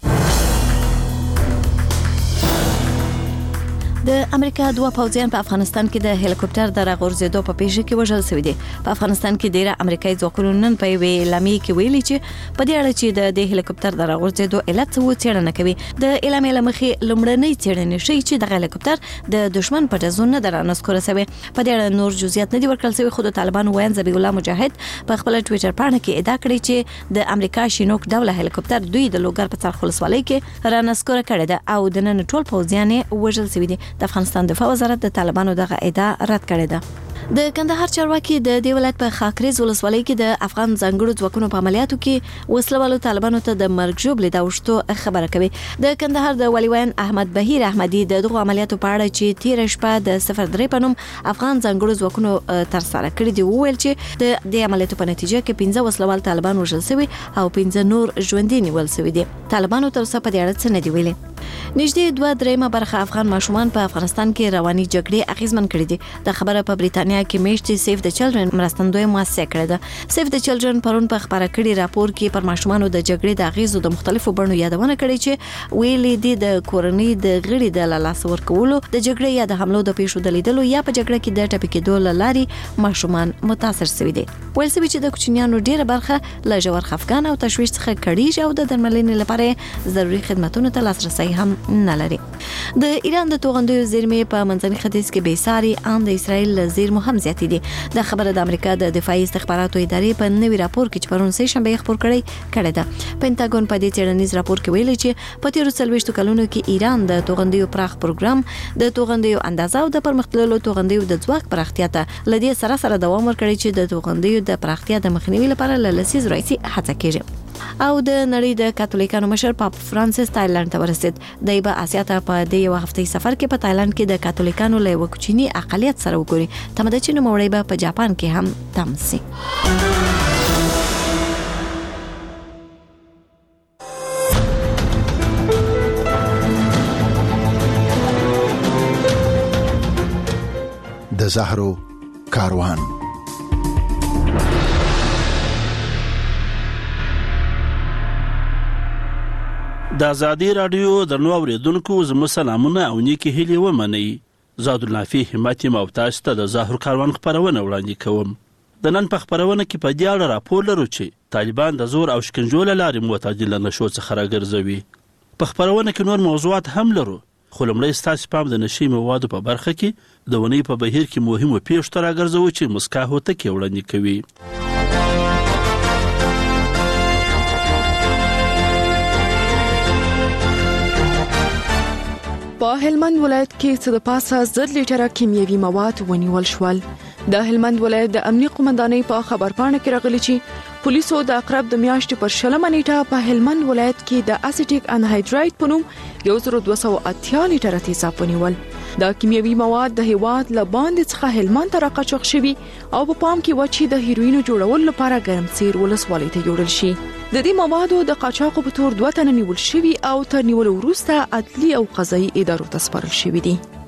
د امریکا دوه پوځیان په افغانستان کې د هلیکوپټر د راغورځېدو په پیښه کې وژل شوي دي. په افغانستان کې ډیره امریکایي ځواکونو نن په وی اعلامیه کې ویلي چې په دې اړه چې د دې هلیکوپټر د راغورځېدو علت څه څېړنه کوي. د اعلامیې لمخې لومړنۍ څېړنې شي چې د هلیکوپټر د دشمن په ځون نه درانسکور شوی. په دې اړه نور جزئیات نه دي ورکړل شوی. خو د طالبانو وین ذبیح الله مجاهد په خپل ټوئیټر باندې کې ادعا کړې چې د امریکا شینوک ډوله هلیکوپټر دوی د لوګر په څرخ ولسوالۍ کې رانسکور کړی ده او د نن ټول پوځیان وژل شوي دي. د افغانستان دفاع وزارت د طالبانو دغه ادعا رد کړې ده. د کندهار چارواکي د دې ولایت په خاکریز ولسوالۍ کې د افغان ځانګړو ځواکونو په عملیاتو کې وسلوالو طالبانو ته د مرګ ژوبلې د اوښتو خبره کوي. د کندهار د ولیوان احمد بهیر احمدي د دغه عملیاتو په اړه چې تیر شپه د صفر درې په نوم افغان ځانګړو ځواکونو تر سره کړی دی وویل چې د دې عملیاتو په نتیجه کې پنځه وسلوال طالبان وژل شوي او پنځه نور ژوندي نیول شوي دي. طالبانو تر اوسه په دې اړه څه نه دی ویلي. نږدې دوه درېمه برخه افغان ماشومان په افغانستان کې رواني جګړې اغیزمن کړې دي. د خبره په بریتانیا کې میشتي سیف د چلډرن مرستندوی مؤسسه کړې ده. سیف د چلډرن پرون په خبره کړي راپور کې پر ماشومانو د جګړې د اغیزو د مختلفو بڼو یادونه کړې چې ویلي دي د کورنۍ د غړي د لاس ورکولو د جګړې یا د حملو د پیښو د لیدلو یا په جګړه کې د ټپي کېدو لاري ماشومان متاثر شوي دي. ویل شوی چې د کوچنیانو ډیره برخه له ژور خفګان او تشویش څخه کړيږي او د درملنې لپاره ضروري خدماتو ته لاسرسي هم نه لري. د ایران د توغندیو زیرمې په منځني ختیځ کې بیساري ان د اسرایل زیرمو هم زیاتې دي. د خبره د امریکا د دفاعي استخباراتو ادارې په نوي راپور کې چې پرون سه شنبه خبر کړی کړی ده. پینټاګون په دې څېړنیز راپور کې ویلي چې په تیرو څلوېښتو کلونو کې ایران د توغندیو پراخ پروګرام د توغندیو اندازه او د پرمختللو توغندیو د ځواک پراختیا ته لدې سره سره دوام ورکړي چې د توغندیو د پراختیا د مخنیوي لپاره له لسیز راځي هڅه کیږي. او د نړۍ د کاتولیکانو مشر پاپ فرانسیس تایلند ته ورسید. د ایبا اسیا ته په دې یو هفتې سفر کې په تایلند کې د کاتولیکانو له وکچینی اقلیت سره وګوري. تمه ده چې نو مړی به په جاپان کې هم تم شي. د زهرو کاروان. د آزادی رادیو درنو اوریدونکو زموږ سلامونه او نیکی هیلې ومنئ. زاد النافی همت یم او تاسو ته د زهرو کاروان خبرونه وړاندې کوم. د نن په خبرونه کې په دې اړه راپور لرو چې طالبان د زور او شکنجو له لارې معتدل نشو څخه راګرځوي. په خبرونه کې نور موضوعات هم لرو خو لومړی ستاسو پام د نشي موادو په برخه کې د ونې په بهیر کې مهمو پیښو ته راګرځوو چې مسکا هوتکې وړاندې کوي. په هلمند ولایت کې څه د پاسه زر لیټره کیمیاوي مواد ونیول شول. د هلمند ولایت د امنیه قومندانۍ په خبرپاڼه کې راغلي چې پولیسو د اقرب د میاشتې پر شلمه نیټه په هلمند ولایت کې د اسیټیک انهایډرایډ په نوم یو زر دوه سوه اتیا لیټره تیزاب ونیول. دا کیمیاوي مواد د هیواد له باندې څخه هلمند ته راقاچاق شوي او په پام کې و چې د هیروینو جوړولو لپاره ګرمسیر ولسوالۍ ته جوړل شي. د دې موادو د قاچاقو په تور دوه تنه نیول شوي او تر نیولو وروسته عدلي او قضایي ادارو ته سپارل شوي دي.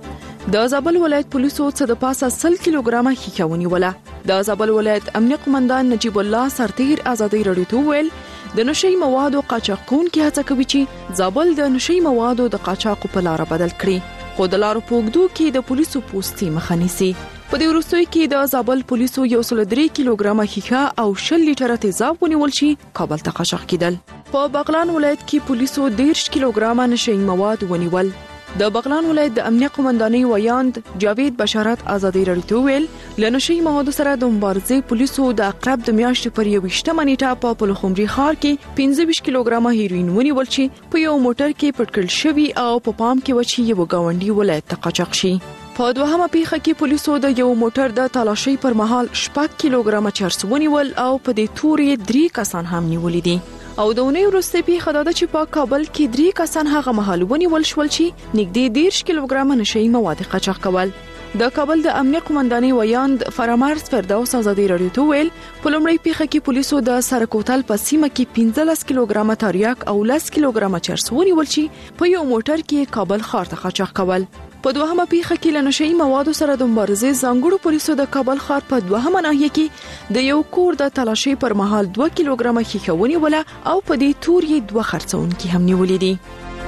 د زابل ولایت پولیسو څخه د پاسه سل کیلوګرامه خیښه ونیوله. د زابل ولایت امنیه قومندان نجیب الله سرتیر ازادي رادیو ته ویل د نشئی موادو قاچاق کوونکي هڅه کوي چې زابل د نشئی موادو د قاچاق په لار بدل کړي، خو د لارو په اوږدو کې د پولیسو پوستې مخه نیسي. په دې وروستیو کې د زابل پولیسو یو سل درې کیلوګرامه خیښه او شل لیټره تیزاب ونیول شي کابل ته قاچاق کیدل. په بغلان ولایت کې پولیسو دیرش کیلوګرامه نشئی مواد ونیول. د بغلان ولایت د امنیه قومندانۍ ویاند جاوید بشارت ازادي رادیو ته ویل لنشئی موادو سره د مبارزې پولیسو د اقرب د میاشتې پر یوویشتمه نیټه په پلخمري ښار کې پنځه ویشت کیلوګرامه هیروین ونیول شي په یو موټر کې پټ کړل شوی او په پام کې و چې یو گاونډي ولایت ته قاچاق شي. په دوهمه پیښه کې پولیسو د یو موټر د تالاشۍ پر مهال شپږ کیلوګرامه چرس ونیول او په دې تورې درې کسان هم نیولې دي. او د اونۍ وروسته پیښه دا ده چې په کابل کې درې کسان هغه مهال ونیول شول چې نږدې دیرش کیلوګرامه نشئی مواد قاچاق کول. د کابل د امنیه قومندانۍ ویاند فرامرز فردوس ازادي رادیو ته ویل په لومړۍ پیښه کې پولیسو د سرکوتل په سیمه کې پنځلس کیلوګرامه تریاک او لس کیلوګرامه چرس ونیول چې په یو موټر کې کابل ښار ته قاچاق کول. په دوهمه پیښه کې لنشئی موادو سره د مبارزې ځانګړو پولیسو د کابل ښار په دوهمه ناحیه کې د یو کور د تلاشۍ پر مهال دوه کیلوګرامه خیښه ونیوله او په دې تور یې دوه خرڅونکي هم نیولې دي.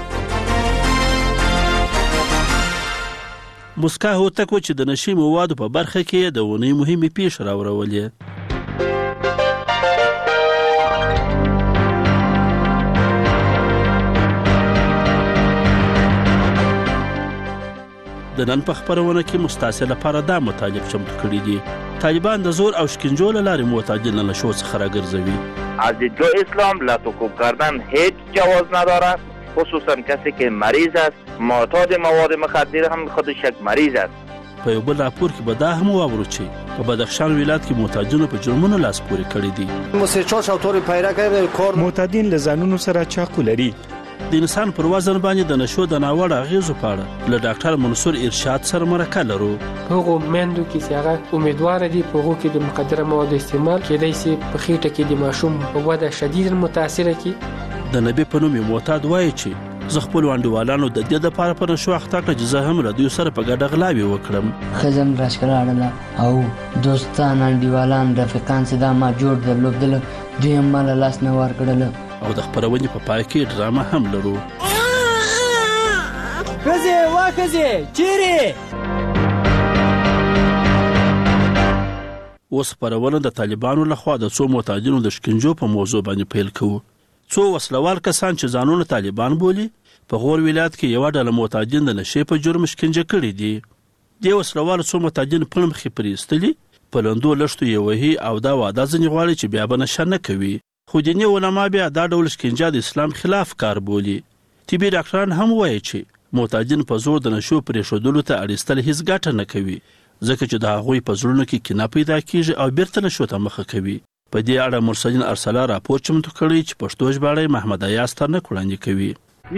مسکا هوتک چې د نشئی موادو په برخه کې د ونې مهمه پیښه راوړولې. د نن په خبرونه کې مستعصل لپاره دا مطالب چمتو کړی دي. طالبان د زور او شکنجو له لارې معتادین له شو څخه راګرځوي. از دیدگاه اسلام لطوکوب کردن هیچ جواز ندارد، خصوصا کسی که مریض است. معتاد مواد مخدر هم خودش یک مریض است. په یو بل راپور کې به دا هم واورو چې په بدخشان ولایت کې معتادینو په جرمونو لاس پورې کړی دي. موسیقي شاوتوري پیرا کوي کار معتادین له ځانونو سره چاقو لري. د انسان پر وزن باندې د نشو د ناوړه اغیزو په اړه له ډاکټر منصور ارشاد سره مرکه لرو. هغه مندو کې چې هغه امیدوار دي په هغه کې د مخدره موادو استعمال کېدای شي په خېټه کې د ماشوم په وده شدید متاثر کی. د نبی په نوم معتاد وایي چې زه خپل وانډوالانو د دې لپاره په نشو اخته کړ چې زه هم له دوی سره په ګډه غلاوي وکړم. خزم راشکراړه او دوستان انډیوالان رفقان سدا ما جوړ درلودل دوی هم مال لاس نه ور کړل. او د خبرونې په پای کې ډرامه هم لرو. کزه واکزه چیرې اوس خبرونه د طالبانو لخوا د څو معتادینو د شکنجو په موضوع باندې پیل کوو. څو وسلوال کسان چې ځانونه طالبان بولي په غور ولایت کې یو ډله معتادین د نشې په جرم شکنجه کړي دي. د وسلوال څو معتادین په مخې پریستلي په لندو لښتو یې وهي او دا واده ځنې غواړي چې بیا به نشه نه کوي. خو دیني علما بیا دا ډول شکنجه د اسلام خلاف کار بولي. طبي ډاکټران هم وایي چې معتادین په زور د نشو پرېښودلو ته اړیستل هیڅ ګټه نه کوي، ځکه چې د هغوی په زړونو کې کینه پیدا کیږي او بیرته نشو ته مخه کوي. په دې اړه مرسلین ارسلا راپور چمتو کړی چې پښتو ژباړه محمد ایاز تر نه وړاندې کوي.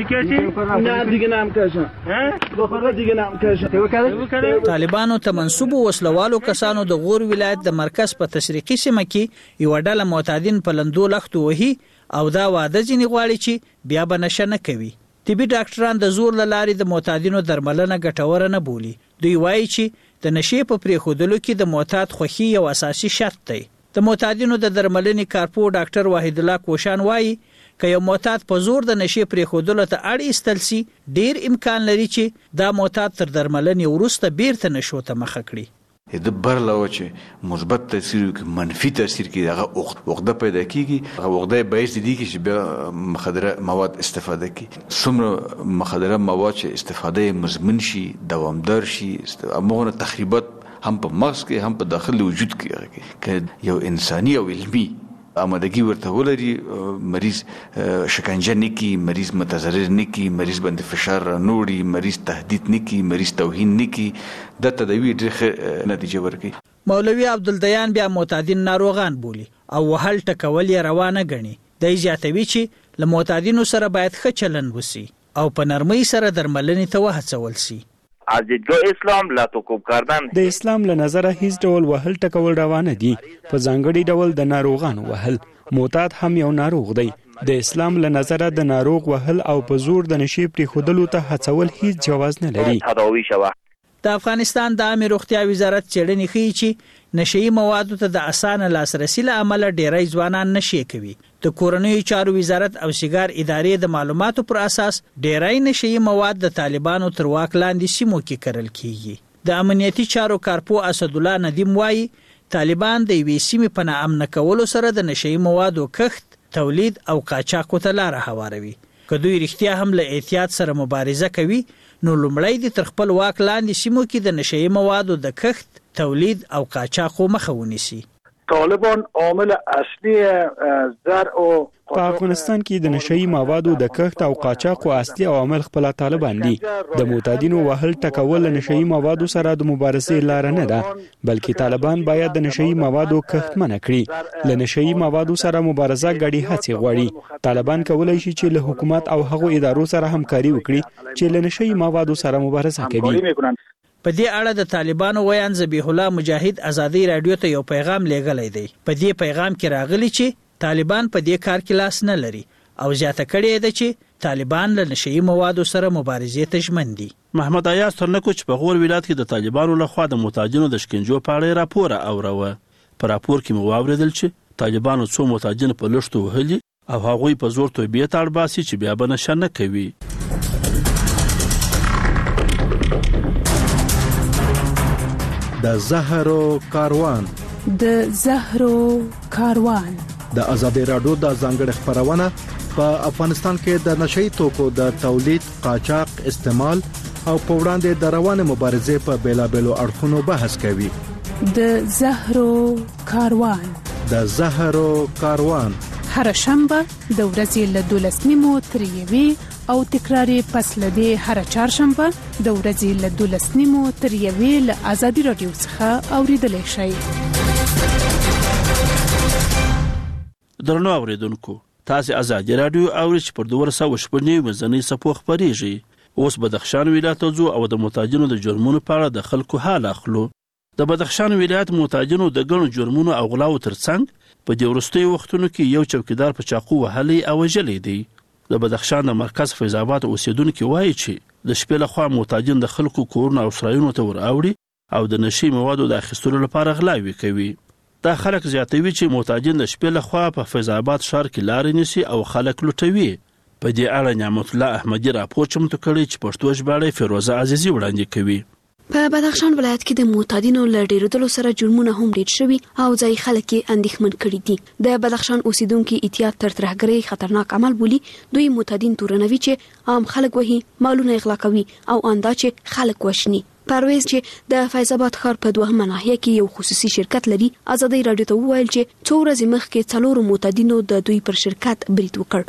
طالبانو ته منسوب وسلوالو کسانو د غور ولایت د مرکز په تشریقي سیمه کې یو ډله معتادین په لندو لختو وهي او دا واده ځینې غواړي چې بیا به نشه نه کوي. طبي ډاکټران د زور له لارې د معتادینو درملنه ګټوره نه بولي. دوی وایي چې د نشې په پرېښودلو کې د معتاد خوښي یو اساسي شرط دی. د معتادینو د درملنې کارپو ډاکټر واحد الله کوشان وایي که یو معتاد په زور د نشې پرېښودلو ته اړ ایستل سي ډیر امکان لري چې دا معتاد تر درملنې وروسته بیرته نشو ته مخه کړي. د برلو چې مثبت تاثیر کې منفي تاثیر کې هغه وخت پیدا کیږي. هغه وخت به یې دي چې بیا مخدره مواد استفاده کوي. څومره مخدره مواد چې استفاده مزمن شي دوامدار شي امغه تخریبات هم په مغز کې هم په داخلي وجود کې کې یو انساني او علمي آمادگی ورته ولري مریض شکنجه نکی، مریض متضرر نکی، مریض باندې فشار نوړي، مریض تهدید نکی، مریض توهین نکی، د تداوی ډېر نتیجه ورکړي. مولوی عبدالدیان بیا معتادین ناروغان بولی او وهل ټکول یې روانه ګڼي. دی زیاتوي چې له معتادینو سره باید ښه چلند وسي او په نرمۍ سره درملنې ته وهڅول سي. از دیدگاه اسلام لطوکوب کردن د اسلام له نظره هیڅ ډول وهل ټکول روانه دي. په ځانګړي ډول د ناروغانو وهل. معتاد هم یو ناروغ دی. د اسلام له نظره د ناروغ وهل او په زور د نشې پرېښودلو ته هڅول هیڅ جواز نه لري. تداوی شوه. د افغانستان د عامه روغتیا وزارت څېړنې ښیي چې نشئی موادو ته د اسانه لاسرسي له امله ډیری ځوانان نشي کوي. د کورنیو چارو وزارت او سیګار ادارې د معلوماتو پر اساس ډیری نشئی مواد د طالبانو تر واک لاندې سیمو کې کرل کیږي. د امنیتي چارو کارپو اسدالله ندیم وایي طالبان د یوې سیمې په ناامنه کولو سره د نشئی موادو کښت، تولید او قاچاق ته لار هواروي. که دوی رښتیا هم له احتیاط سره مبارزه کوي نو لومړی د تر خپل واک لاندې سیمو کې د نشئی موادو د کښت، تولید او قاچاق مخه ونیسي. طالبان عامل اصلی زرع او په افغانستان کې د نشئی موادو د کښت او قاچاق اصلي عوامل خپل طالبان دي. د معتادینو وهل ټکول نشئی موادو سره د مبارزې لار نه ده، بلکې طالبان باید د نشئی موادو کښت منع کړي. له نشئی موادو سره مبارزه غړي هڅې غواړي. طالبان کولای شي چې له حکومت او هغو ادارو سره همکاري وکړي چې له نشئی موادو سره مبارزه کوي. په دې اړه د طالبانو ویان ذبیح الله مجاهد ازادي رادیو ته یو پیغام لیږلی دی. په دې پیغام کې راغلی چې طالبان په دې کار کې لاس نه لري او زیاته کړې ده چې طالبان له نشئی موادو سره مبارزې ته ژمن دي. محمد ایاز ترنکو چې په غور ولایت کې د طالبانو لخوا د معتادینو د شکنجو په اړه راپور اوروه. په راپور کې مو واوریدل چې طالبانو څو معتادین په لښتو وهلي او هغوی په زور توبې ته اړ باسي چې بیا به نشه نه کوي. د زهرو کاروان د زهرو کاروان د ازادي رادیو د ځانګړي خبرونه په افغانستان کې د نشئی توکو د تولید، قاچاق، استعمال او په وړاندې د روانه مبارزې په بیلابېلو اړخونو بحث کوي. د زهرو کاروان د زهرو کاروان هر شنبه د ورځې له دولس نیمو تر یوې او تکراری پس لدې هر چهارشنبه د ورځې له دولس نیمو تر یوې له ازادي رادیو څخه اوریدلای شئ. درنو اوریدونکو، تاسو ازادي رادیو اورئ چې پر دوه سوه شپږ نوي مزنی صفو خبريږي. اوس بدخشان ولایت ته ځو او د معتادینو د جرمونو په اړه د خلکو حال اخلو. د بدخشان ولایت معتادینو د ګڼو جرمونو او غلاو ترڅنګ په دې وروستیو وختونو کې یو چوکیدار په چاقو وهلی او وژلی دی. د بدخشان د مرکز فیض آباد اوسیدونکو وایي چې د شپې لخوا معتادین د خلکو کورونو او سرایونو ته وراوړي او د نشئی موادو د اخیستلو لپاره غلاوې کوي. دا خلک زیاتوي چې معتادین د شپې لخوا په فیض آباد ښار کې لارې نیسي او خلک لوټوي. په دې اړه نعمت الله احمدي راپور چمتو کړی چې پښتو ژباړه فیروزه عزیزي وړاندې کوي. په بدخشان ولایت کې د معتادینو له ډیرېدلو سره جرمونه هم ډیر شوي او ځای خلک یې اندېښمن کړي دي. د بدخشان اوسیدونکو احتیاط تر ترهګرۍ خطرناک عمل بولي. دوی معتادین تورنوي چې عام خلک وهي، مالونه اغلا کوي او اندا چې خلک وشني. پرویز چې د فیض آباد ښار په دوهمه ناحیه کې یو خصوصي شرکت لري ازادي رادیو ته وویل چې څو ورځې مخکې څلورو معتادینو د دوی پر شرکت برید وکړ.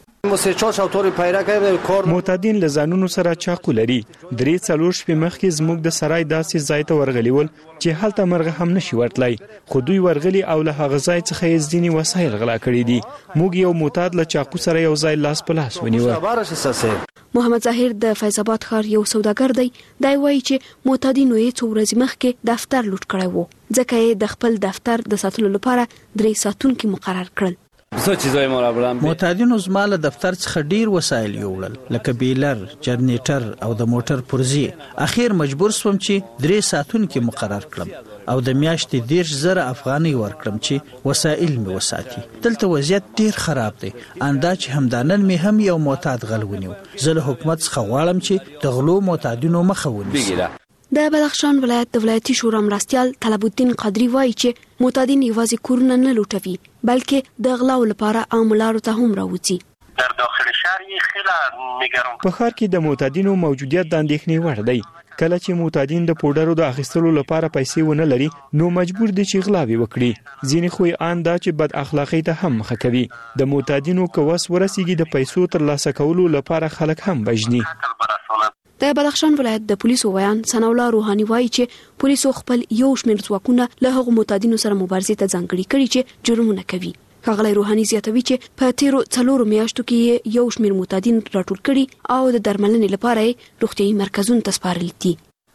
معتادین له ځانونو سره چاقو لري. درې څلور شپې مخکې زموږ د سرای داسې ځای ته ورغلي ول چې هلته مرغه هم نشي ورتلی، خو دوی ورغلي او له هغه ځای څخه یې ځینې وسایل غلا کړي دي. موږ یو معتاد له چاقو سره یو ځای لاس په لاس ونیو. محمد ظاهر د فیض آباد ښار یو سوداګر دی. دی وایي چې معتادینو یې څو ورځې مخکې دفتر لوټ کړی و، ځکه یې د خپل دفتر د ساتلو لپاره درې ساتونکي مقرر کړل. معتادینو زما له دفتر څخه ډیر وسایل یوړل، لکه بیلر، جنریټر او د موټر پرزې. اخیر مجبور سوم چې درې ساتونکي مقرر کړم او د میاشتې دیرش زره افغانۍ ورکړم چې وسایل مې وساتي. دلته وضعیت ډیر خراب دی. اندا چې همدانن مې هم یو معتاد غل ونیو. زه له حکومت څخه غواړم چې د غلو معتادینو مخه ونیسي. د بدخشان ولایت د ولایتي شورا مرستیال طلب الدین قادری وایي چې معتادین یوازې کورونه نه لوټوي بلکې د غلاو لپاره عام لارو ته هم راوځي. در داخل شهر خیلی نگران. په ښار کې د معتادینو موجودیت د اندېښنې وړ دی. کله چې معتادین د پوډرو د اخیستلو لپاره پیسې ونه لري نو مجبور دي چې غلاوي وکړي. ځینې خو یې ان دا چې بد اخلاقی ته هم مخه کوي. د معتادینو کوس ورسیږي د پیسو ترلاسه کولو لپاره خلک هم بجني. د بدخشان ولایت د پولیسو ویان ثنا الله روحاني وایي چې پولیسو خپل یو شمېر ځواکونه له هغو معتادینو سره مبارزې ته ځانګړي کړي چې جرمونه کوي. ښاغلی روحاني زیاتوي چې په تیرو څلورو میاشتو کې یو شمېر معتادین راټول کړي او د درملنې لپاره یې روغتیايي مرکزونو ته سپارل دي.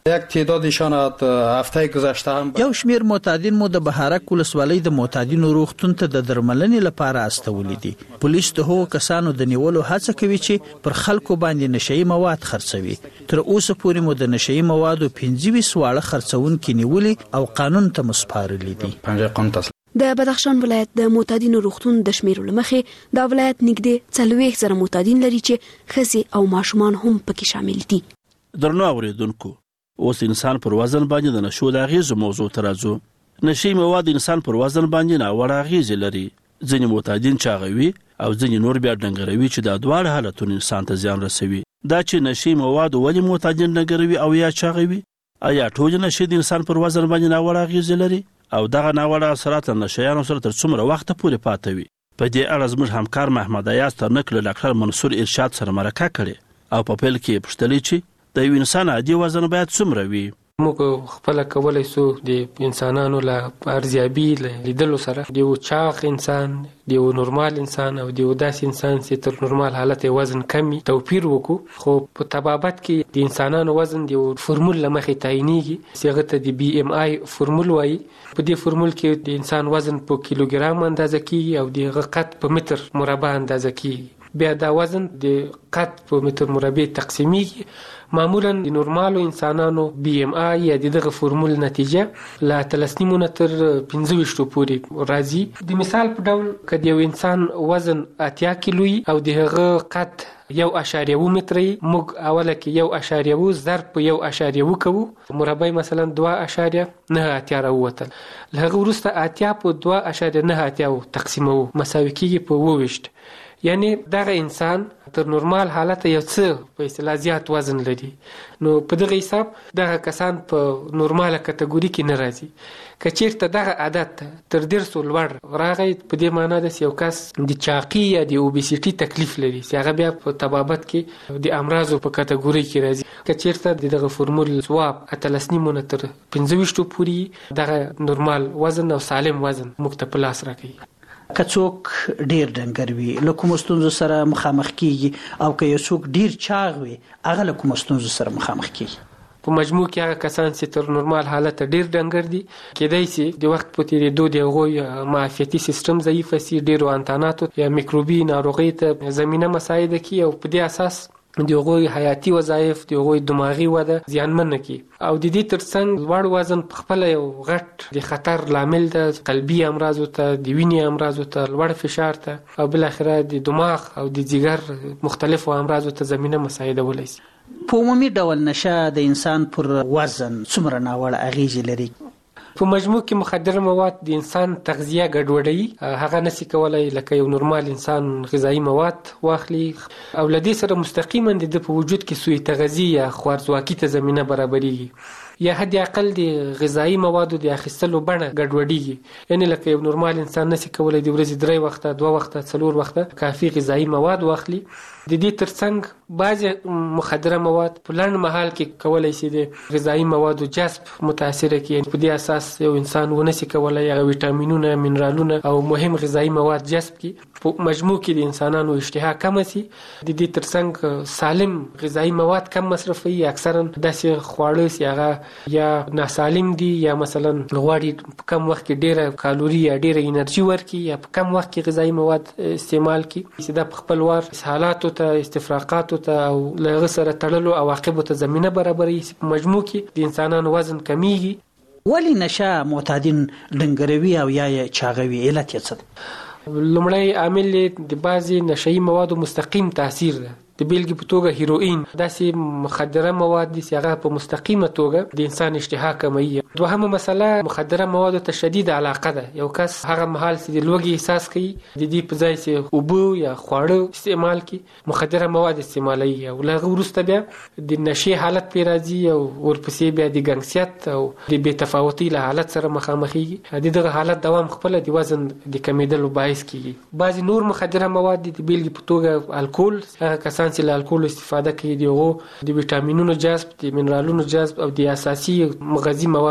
یک تعدادشان هفته گذشته هم یو شمیر معتادین مو د بهارک ولسوالۍ د معتادینو روغتون ته د درملنې لپاره استولې دي. پولیس د هغو کسانو د نیولو هڅه کوي چې پر خلکو باندې نشئی مواد خرڅوي. تر اوسه پورې مو د نشئی موادو پنځه ویشت واړه خرڅونکي نیولي او قانون ته مسپارلي دي. د بدخشان ولایت د معتادینو روغتون د شمیرو لمخې دا ولایت نږدې څلوېښت زره معتادین لري چې ښځې او ماشومان هم پکې شامل دي. درنو اوریدونکو، اوس انسان پر وزن باندې د نشو د اغیزو موضوع ته راځو. نشئی مواد انسان پر وزن باندې ناوړه اغیزې لري. ځینې معتادین چاغوي او ځینې نور بیا ډنګروي چې دا دواړه حالتونه انسان ته زیان رسوي. دا چې نشئی مواد ولې معتادین ډنګروي او یا چاغوي، آیا ټول نشي د انسان پر وزن باندې ناوړه اغیزې لري او دغه ناوړه اثرات له نشیانو سره تر څومره وخت پورې پاتې وي؟ په دې اړه زموږ همکار محمد ایاز ترنک له ډاکټر منصور ارشاد سره مرکه کړې او په پیل کې پوښتلې چې د یو انسان عادي وزن باید څومره وي. موږ خپل کولای سو د انسانانو له ارزیابي لیدلو سره د یو چاغ انسان، د یو نورمال انسان او د یو داسې انسان چې تر نورمال حالت وزن کمی توپیر وکړو. خو په طبابت کې د انسانانو وزن د یو فرمول له مخې تعینېږي چې هغه ته د بي ام آی فرمول وایي. په دې فرمول کې د انسان وزن په کیلوګرام اندازه کیږي او د هغه قد په متر مربع اندازه کیږي. بیا دا وزن د قد په متر مربع تقسیمیږي. معمولا د نورمالو انسانانو بي ام آی یا دغه فرمول نتیجه لا تلسنیمو تر پنځه ویشتو پورې راځي. د مثال په ډول که د یو انسان وزن اتیا کیلوي او د هغه قد یو اشاریه و متري، موږ اوله کې یو اشاریه و ضرب په یو اشاریه و کوو، مربع مثلا دوه اشاریه نه اتیا راووتل. له هغه وروسته اتیا په دوه اشاریه نه اتیا تقسیمو مساوي کیږي په اووه ویشت. یعنی دغه انسان تر نورمال حالت یو څه په اصطلاح زیات وزن لري. نو په دغه حساب دغه کسان په نورماله کټګوري کې نه راځي. که چیرته دغه عادت تر ډېر څو لوړ راغی، په دې معنا ده چې یو کس د چاقي یا د اوبیسیټي تکلیف لري چې هغه بیا په طبابت کې د امراضو په کټګوري کې راځي. که چیرته دغه فرمول ځواب اتلس نیمو نه تر پنځه ویشتو پورې دغه نورمال وزن او سالم وزن موږ ته په لاس راکوي. که څوک ډیر ډنګر وي له کوم ستونزو سره مخامخ کیږي او که یو څوک ډیر چاغ وي هغه له کوم ستونزو سره مخامخ کیږي؟ په مجموع کې هغه کسان چې تر نورمال حالت ډیر ډنګر دي کېدای شي د وخت په تیریدو د هغوی معافیتي سیستم ضعیف شي، ډیرو انتاناتو یا میکروبي ناروغۍ ته زمینه مساعده کړي او په دې اساس د هغوی حیاتي وظایف، د هغوی دماغي وده زیانمنه کړي. او د دې ترڅنګ لوړ وزن په خپله یو غټ د خطر لامل ده، قلبي امراضو ته، د وینې امراضو ته، لوړ فشار ته او بالاخره د دماغ او د ځیګر مختلفو امراضو ته زمینه مساعدولی شي. په عمومي ډول نشه د انسان پر وزن څومره ناوړه اغیزې لري؟ په مجموع کې مخدره مواد د انسان تغذیه ګډوډوي. هغه نشي کولای لکه یو نورمال انسان غذایی مواد واخلي او له دې سره مستقیما د په وجود کې سوء تغذیه یا خوارزواکي ته زمینه برابرېږي یا حد اقل د غذایی موادو د اخیستلو بڼه ګډوډېږي. یعنې لکه یو نورمال انسان نشي کولای د ورځې درې وخته، دوه وخته، څلور وخته کافي غذایی مواد واخلي. د دې ترڅنګ بعضې مخدره مواد په لنډ مهال کې کولای شي د غذایی موادو جذب متاثره کړي. په دې اساس یو انسان ونشي کولای هغه ویټامینونه، منرالونه او مهم غذایی مواد جذب کړي. په مجموع کې د انسانانو اشتها کم شي. د دې ترڅنګ سالم غذایی مواد کم مصرفوي. اکثرا داسې خواړه چې هغه یا ناسالم دي یا مثلا غواړي په کم وخت کې ډیره کالوري یا ډیره انرژي ورکړي یا په کم وخت کې غذایی مواد استعمال کړي چې دا په خپل وار حالاتو ته، استفراقاتو ته او له هغه سره تړلو عواقبو ته زمینه برابروي. په مجموع کې د انسانانو وزن کمیږي. ولی نشه معتادین ډنګروي او یا چاغوي؟ علت یې څه ده؟ لومړی عامل د بعضې نشهیي موادو مستقیم تاثیر ده. د بیلګې په توګه هیروئین داسې مخدره مواد دي چې هغه په مستقیمه توګه د انسان اشتها کموي. دوهمه مسله مخدره موادو ته شدید علاقه ده. یو کس هغه مهال چې د لوږې احساس کوي د دې په ځای چې اوبه یا خواړه استعمال کړي مخدره مواد استعمالوي او له هغه وروسته بیا د نشې حالت پرې راځي او ورپسې بیا د ګنګسیت او د بې تفاوتۍ له حالت سره مخامخېږي. د دغه حالت دوام خپله د وزن د کمیدلو باعث کیږي. بعضې نور مخدره مواد دي د بیلګې په توګه الکول. هغه کسان چې له الکول استفاده کوي د هغو د ویټامینونو جذب، د منرالونو جذب او د اساسي مغذي موادو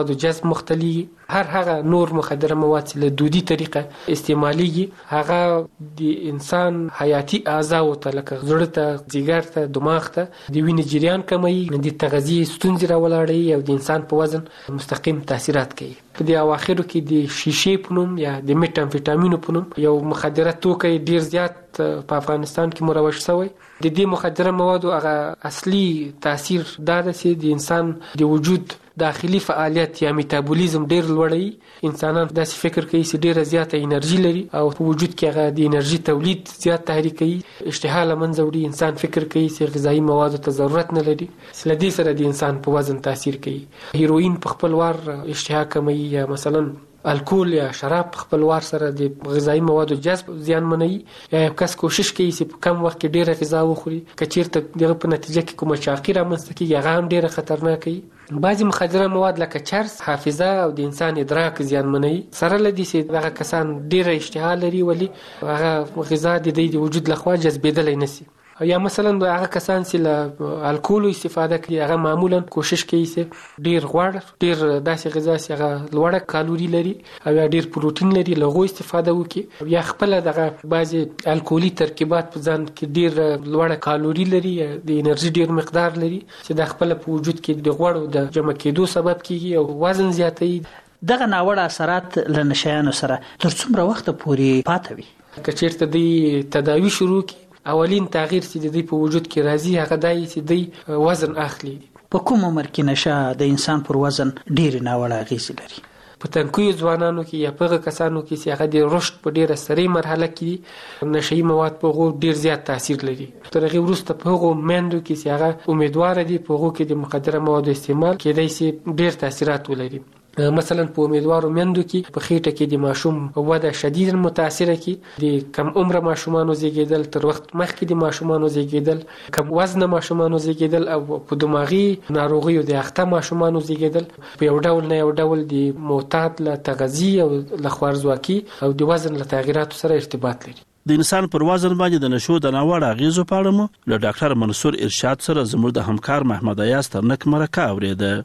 موادو جذب مختلي، هر هغه نور مخدره مواد چې له دودي طریقه استعماليږي هغه د انسان حیاتي اعضاء ته لکه زړه ته، ځیګر ته، دماغ ته د وینې جریان کموي، د تغذیه ستونزې راولاړوي او د انسان په وزن مستقیم تاثیرات کوي. په دې اواخرو کې د شیشې په نوم یا د میټامفیټامینو په نوم یو مخدره توکی ډیر زیات په افغانستان کې مروج شوی. د دې مخدره موادو هغه اصلي تاثیر دا ده چې د انسان د وجود داخلي فعالیت یا میټابولیزم ډیر لوړوي. انسانان داسې فکر کوي چې ډیره زیاته انرژي لري او په وجود کې هغه د انرژي تولید زیات تحریکوي، اشتها له منځه وړي. انسان فکر کوي چې غذایي موادو ته ضرورت نه لري، له دې سره د انسان په وزن تاثیر کوي. هیروین په خپل وار اشتها کموي، یا مثلا الکول یا شراب په خپل وار سره د غذایي موادو جذب زیانمنوي. یا یو کس کوشش کوي چې په کم وخت کې ډیره غذا وخوري، که چیرته دغه په نتیجه کې کومه چاقي رامنځته کېږي هغه هم ډیره خطرناکه وي. بعضې مخدره مواد لکه چرس حافظه او د انسان ادراک زیانمنوي، سره له دې چې دغه کسان ډیره اشتها لري ولی هغه غذا د دوی د وجود لخوا جذبېدلی نشي. یا مثلا هغه کسان چې له الکول استفاده کوي هغه معمولا کوشش کوي چې ډیر غوړ، ډیر داسې غذا چې هغه لوړه کالوري لري او یا ډیر پروتین لري له هغو استفاده وکړي. یا خپل دغه بعضې الکولي ترکیبات په ځان کې ډیر لوړه کالوري لري، د انرژي ډیر مقدار لري چې د خپل په وجود کې د غوړو د جمع کېدو سبب کیږي او وزن زیاتوي. دغه ناوړه اثرات له نشیانو سره تر څومره وخت پورې پاتې وي؟ که چیرته دوی تداوي شروع کړي، اولین تغییر چې د دوی په وجود کې راځي هغه دی چې دوی وزن اخلي. په کوم عمر کې نشه د انسان پر وزن ډېرې ناوړه اغېزې لري؟ په تنکیو ځوانانو کې یا په هغه کسانو کې چې هغه د رشد په ډېره سرې مرحله کې نشهیي مواد په هغو ډېر زیات تاثیر لري. تر هغې وروسته په هغو میندو کې چې هغه امیدواره دي په هغو کې د مخدره موادو استعمال کېدای شي ډېر تاثیرات ولري. مثلا په امیدوارو میندو کې په خېټه کې د ماشوم وده شدیدا متاثره کی، د کم عمر ماشومانو زیږیدل، تر وخت مخکې د ماشومانو زیږیدل، کم وزن ماشومانو زیږیدل او په دماغي ناروغیو د اخته ماشومانو زیږیدل په یو ډول نه یو ډول د معتاد له تغذیه او له خوارزواکي او د وزن له تغییراتو سره ارتباط لري. د انسان پر وزن باندې د نشو د ناوړه اغیزو په اړه مو له ډاکټر منصور ارشاد سره زموږ د همکار محمد ایاز ترنک مرکه اوریده.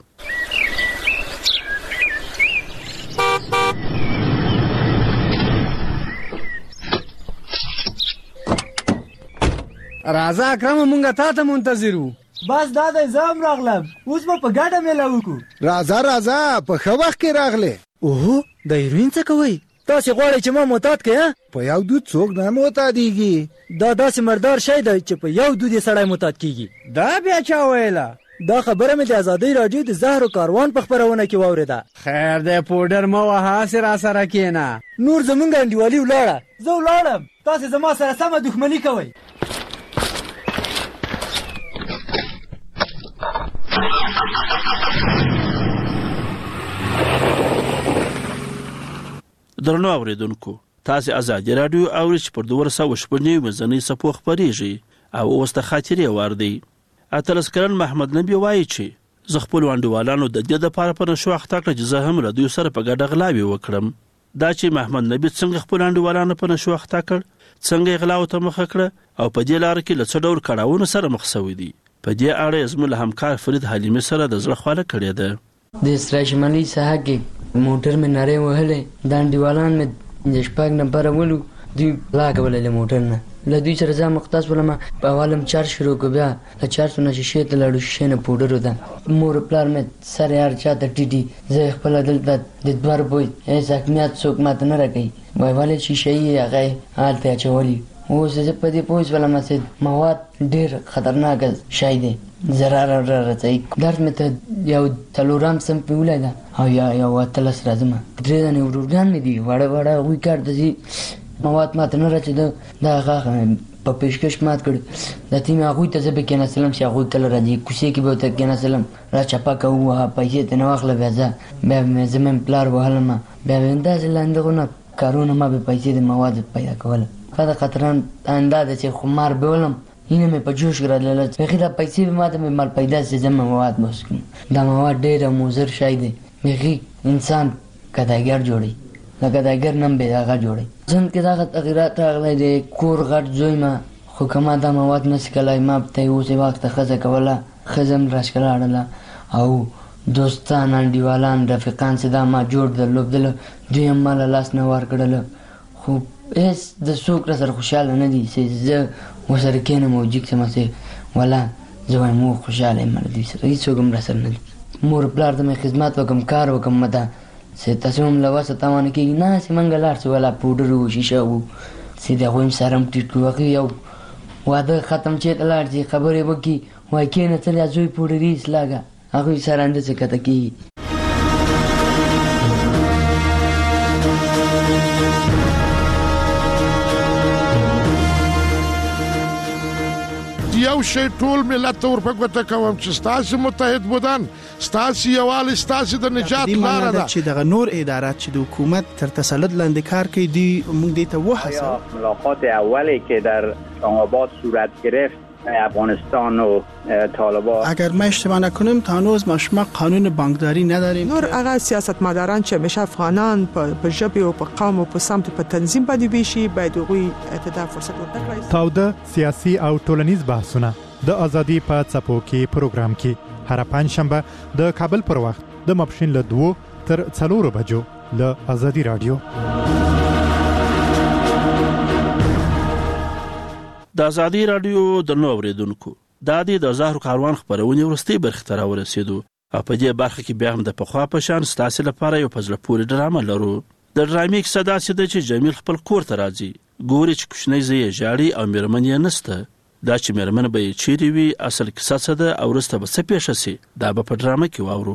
راځه اکرم مونږه تا ته منتظر وو. بس دا د زم راغلم، اوس به په ګډه میله وکړو. راځه راځه په ښه وخت کې راغلې. اوهو د هیروین څه کوئ؟ تاسې غواړئ چې ما معتاد کړئ؟ په یو دود څوک نه معتادېږي. دا داسې مردار شی دی چې په یو دود یې سړی معتاد کېږي. دا بیا چا ویله؟ دا خبره مې د ازادۍ راډیو د زهر و کاروان په خپرونه کې واورېده. خیر دی پوډر مه وهه، هسې راسره کښېنه. نور زمونږ انډیوالي ولاړه، زه ولاړم، تاسې زما سره سمه دښمني کوئ. درنو اوریدونکو، تاسو ازادي رادیو اورئ چې پر دوه سوه شپږ نوي مزنۍ څپو خپرېږي او اوس د خاطرې وار دی. اتلس کلن محمد نبی وایي چې زه خپلو انډیوالانو د دې دپاره په نشو اخته کړه چې زه هم له دوی سره په ګډه غلاوې وکړم. دا چې محمد نبی څنګه خپلو انډیوالانو په نشو اخته کړ، څنګه یې غلاو ته مخه کړه او په دې لاره کې له څه ډول کړاوونو سره مخ سوي دي، په دې اړه یې زموږ له همکار فرید حلیمي سره د زړه خواله کړې ده. د اسرا شمالي ساحه کې موټر مې نارې وهلې، دا انډیوالان مې د شپږ نفره ولو، دوی غلا کوله له موټر نه. له دوی سره ځان مختص ولم، په اول هم چارج شروع کړو، بیا له چارجو نه شیشې ته لاړو، شیشې نه پوډرو ته. مور پلار مې سر هر چا ته ټیټي، زه خپله دلته د دوه روپۍ هېڅ حکمیت څوک ماته نه راکوي. وایي ولې شیشه یې هغه یې هلته اچولي. اوس زه په دې پوه شولم چې مواد ډېر خطرناکه شی دی، ضرر رسوي. درس مې ته یو څلورم صنف مې ولیده او یا یو اتلس راځم. درې دانې ورورګان مې دي، واړه واړه هغوی کار ته ځي. مواد ماته نه رسېده، دا هغه په پیشکش مات کړ. دا تیم هغوی ته زه به کېناستلم چې هغوی کله راځي، کوڅې کې به ورته کېناستلم، را چپکه ووهه، پیسې ترې نه واخله، بیا ځه. بیا مې زه مې پلار وهلم، بیا مې داسې له همدغو کارونه ما به پیسې د موادو پیدا کوله. فدا خطران انده ده چې خمار بولم، اینه مې په جوش کړل، بیخي دا پیسې به ما ته مې مال پیدا سي، زه مې مواد بس کړم. دا مواد ډېره مضر شی دی، بیخي انسان ګداګر جوړوي، له ګداګر نه هم بېداغه جوړوي. ژوند کې دغه تغیرات راغلی دی. کور غټ زوی ما، خو که ما دا مواد نسي کلی، ما ته یې اوس یې وخته ښځه کوله، ښځه هم راښکله اړله او دوستان انډیوالان رفیقان چې دا ما جوړ درلودل دوی هم ماله لاس نه ورکړله خو هېڅ د څوک را سره خوشحاله نه دي چې زه ورسره کښېنم او جګ شم چې ولا زه وایم مو خوشحاله یم له دوی سره هېڅوک هم را سره نه دي مور پلار ته مې خدمت وکړم کار وکړم مته چې تاسو هم له وسه تاوانه کېږي نه چې موږ لاړ شو ولا پوډر و شیشه و چې د هغوی هم سره هم ټیټ کړو هغوی یو واده ختم چېرته لاړ چې خبرې وکړي وایي کښېنه تلیا زوی پوډري اصلاګه هغوی سره همداسې کته کېږي یو شی ټول ملت ته ورپګوته کوم چې ستاسو متحد بودن ستاسو یووالی ستاسو د نجات لاره ده چې دغه نور ادارات چې د حکومت تر تسلط لاندې کار کوي دی موږ دې ته وهڅوو. ملاقات اولی که در آباد صورت گرفت افغانستان و طالبان اگر ما اشتباه نکنم تا هنوز ما شما قانون بانکداری نداریم. نور هغه سیاستمداران چې همیشه افغانان په ژبه او په قوم او په سمت په تنظیم باندې ویشي باید هغوی اتدا فرصت ورکړي. تاوده سیاسي او ټولنیز بحثونه د ازادي په څپو کې پروګرام کې هر پنځشنبه د کابل پر وخت د ماپښین له دوه تر څلورو بجو له ازادي رادیو. د ازادي رادیو د نو اوریدونکو دا د زهر کاروان خبرونه ورستي برخه تر ورسېدو او په دې برخه کې بیا هم د پخوا په شان ستاسو لپاره یو پزله پوری ډرامه لرو. د ډرامې کیسه دا چې جمیل خپل کور ته راځي ګوري چې کوښنۍ زی جاړي او میرمن یې نسته دا چې میرمن به چیرې وي اصل کیسه څه ده او ورسته به څه پیښ شي دا به په ډرامه کې واورو.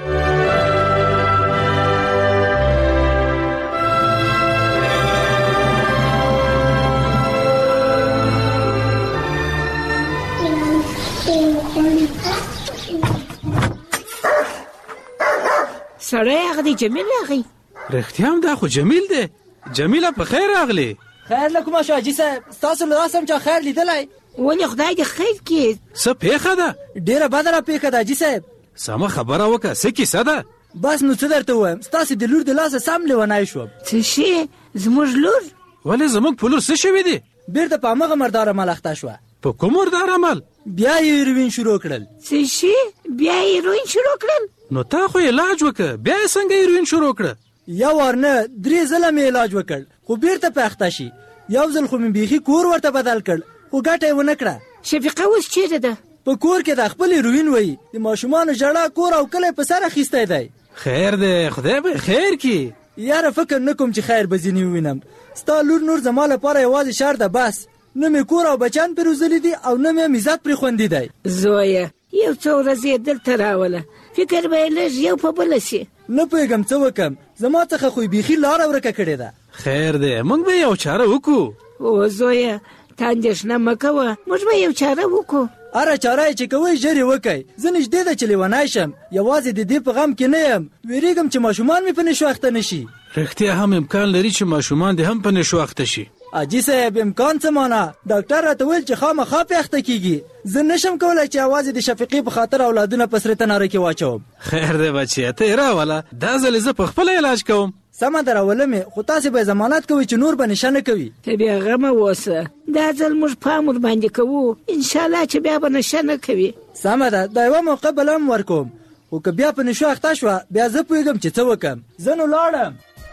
سړی هغه دی جمیل راغی. رښتیا هم دا خو جمیل دی. جمیله په خیر راغلی. خیر له کومه شو حاجي صاحب ستاسو له راسم چې خیر لیدلی ولې خدای دې خیر کړي. څه پیښه ده؟ ډېره بده را پیښه ده حاجي صاحب. سمه خبره وکړه څه کیسه ده؟ بس نو څه درته ووایم ستاسو د لور د لاسه سم لیونی شوم. څه شي زموږ لور؟ ولې زموږ په لور څه شوي دي؟ بیرته په همغه مردار عمل اخته شوه. په کوم مردار عمل؟ بیا یې هیروین شروع کړل. څه شي بیا یې هیروین شروع کړل؟ نو تا خو علاج وکړه بیا یې څنګه هیروین شروع کړه؟ یو وار نه درې ځله مې علاج وکړ خو بیرته په اخته شي. یو ځل خو مې بیخي کور ورته بدل کړ خو ګټه یې ونه کړه. شفیقه اوس چیرته ده؟ په کور کې د خپل هیروین وایي د ماشومانو ژړا کور او کلی په سر اخیستی دی. خیر دی خدای به خیر کړي. یاره فکر نه کوم چې خیر به ځینې ووینم. ستا لور نور زما لپاره یوازې شر ده بس. نه مې کور او بچیان پرې روزلي دي او نه مې عزت پرې خوندي دی. زویه یو څو ورځې دلته راوله فکر به یې لږ یو په بله شي. نه پوهېږم څه وکړم زما څخه خو بیخي لاره ورکه کړې ده. خیر دی موږ به یو چاره وکړو. او زویه ته اندېښنه مه کوه موږ به یو چاره وکړو. هره چاره یې چې کوئ ژر یې وکئ. زه نږدې ده چې لیونی شم یوازې د دې په غم کې نه یم ویرېږم چې ماشومان مې په نشو اخته نه شي. رښتیا هم امکان لري چې ماشومان دې هم په نشو اخته شي. حاجي صاحب امکان څه مانه ډاکټر راته ویل چې خامخا پې اخته کېږي. زه نشم کولی چې یوازې د شفیقې په خاطر اولادونه په سره تناره کې واچوم. خیر دی بچیه ته یې راوله دا ځل زه په خپله علاج کوم. سمه ده راوله مې خو تاسې به یې ضمانت کوئ چې نور به نشه نه کوي. ته بیا غمه اوسه دا ځل موږ پام ورباندې کوو انشاءالله چې بیا به نشه نه کوي. سمه ده دا یوه موقع بله هم ورکوم خو که بیا په نشو اخته شوه بیا زه پوهېږم چې څه وکړم. زه نو لاړم.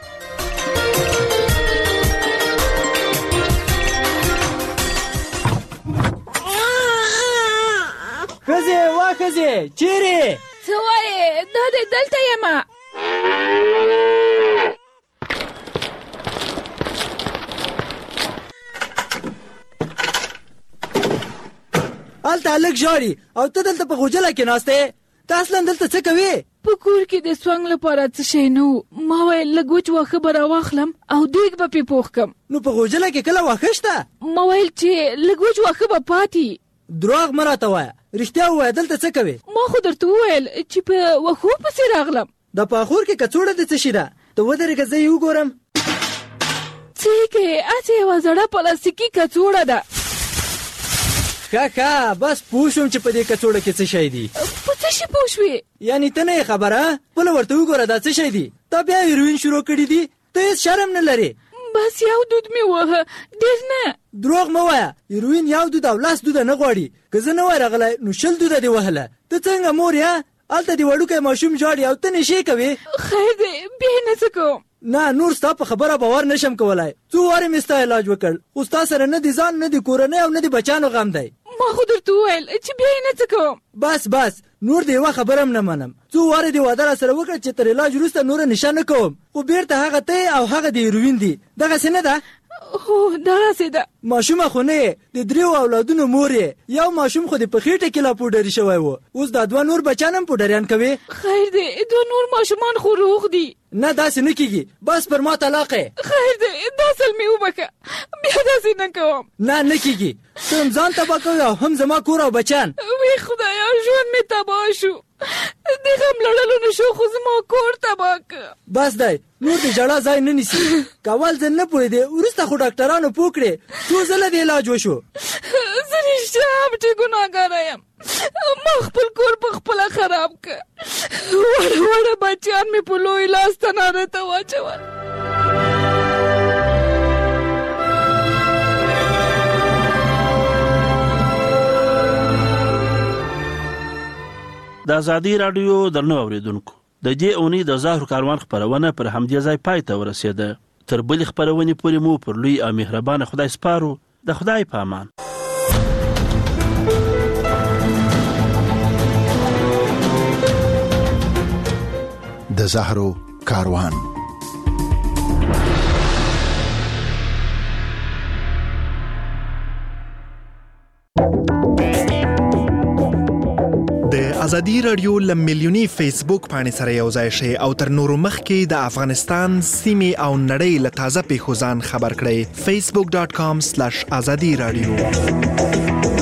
ښځې وا ښځې چیرې؟ څه وایې دا دی دلته یمه. هلته هلک ژاړي او ته دلته په غوجله کې ناست یې. ته اصلا دلته څه کوې؟ په کور کې د سونګ لپاره څه شی نه و. ما ویل لږ وچ واښه به راواخلم او دیګ به پې پوخ کړم. نو په غوجله کې کله واښه شته؟ ما ویل چې لږ وچ واښه به پاتې. دروغ مه راته وایه رښتیا ووایه دلته څه کوې؟ ما خو درته وویل چې په واښو پسې راغلم. د پاخور کې کڅوړه د څه شي ده؟ ته ودرېږه زه یې وګورم. څه یې کوې؟ هسې یوه زړه پلاستیکي کڅوړه ده. ښه ښه بس پوه شوم چې په دې کڅوړه کې څه شی دي. په څه شي پوه شوې؟ یعنې ته نه یې خبره؟ خپله ورته وګوره دا څه شی دي. تا بیا هیروین شروع کړي دي. ته هېڅ شرم نه لرې. بس یو دود مې وهه ډېر نه. دروغ مه وایه هیروین یو دود او لس دوده نه غواړي. که زه نه وای راغلی نو شل دوده دې وهله. ته څنګه مور یې؟ الته دی وړوکی ماشوم جاړي او ته نشي کوي. خیر دی بیا نه څه کوم. نه نور ستا په خبره باور نشم کولای. څو واره مې ستا علاج وکړ خو ستا سره نه دی ځان نه دی کورنۍ او نه دی بچانو غم دی. ما خو درته وویل چې بیا نه څه کوم. بس بس نور دی یوه خبره هم نه منم. څو واره دی واده راسره وکړ چې تر علاج وروسته نوره نشه نه کوم خو بیرته هغه ته او هغه د هیروین دي. دغسې نه ده؟ هو دغسې ده. ماشومه خو نه یې د دریو اولادونو مور یې. یو ماشوم خو د په خېټه کې لا پوډري شوی و اوس دا دوه نور بچیان هم پوډریان کوي. خیر دی دوه نور ماشومان خو روغ دي. نه داسې نه کېږي. بس پر ما طلاق یې. خیر دی دا ځل مې وبښه بیا داسې نه کوم. نه نه کېږي. ته هم ځان تباه کوې او هم زما کور او بچیان. وی خدایا ژوند مې تباه شو. د غم لړلو نه شو خو زما کور تباه که. بس دی نور د ژړا ځای نه نیسي. کول ځل نه پوهېدې وروسته خو ډاکټرانو پوه کړې څو ځله د علاج وشو. زه رښتیا هم چې ګناهګاره یم. ما خپل کور په خپله خراب که. وړه وړه بچیان مې په لوی لاس تناره ته واچول. د ازادي راډیو درنو اوریدونکو د دې اونۍ د زهرو کاروان خپرونه پر همدې ځای پای ته ورسېده. تر بلې خپرونې پورې مو پر لوی او مهربانه خدای سپارو. د خدای په امان. د زهرو کاروان. د ازادي رادیو لمیلیونی فیسبوک باندې سره یو ځای شي او تر نورو مخکې د افغانستان سیمې او نړۍ له تازه پیښو ځان خبر کړئ. facebook dot com slash azadi radio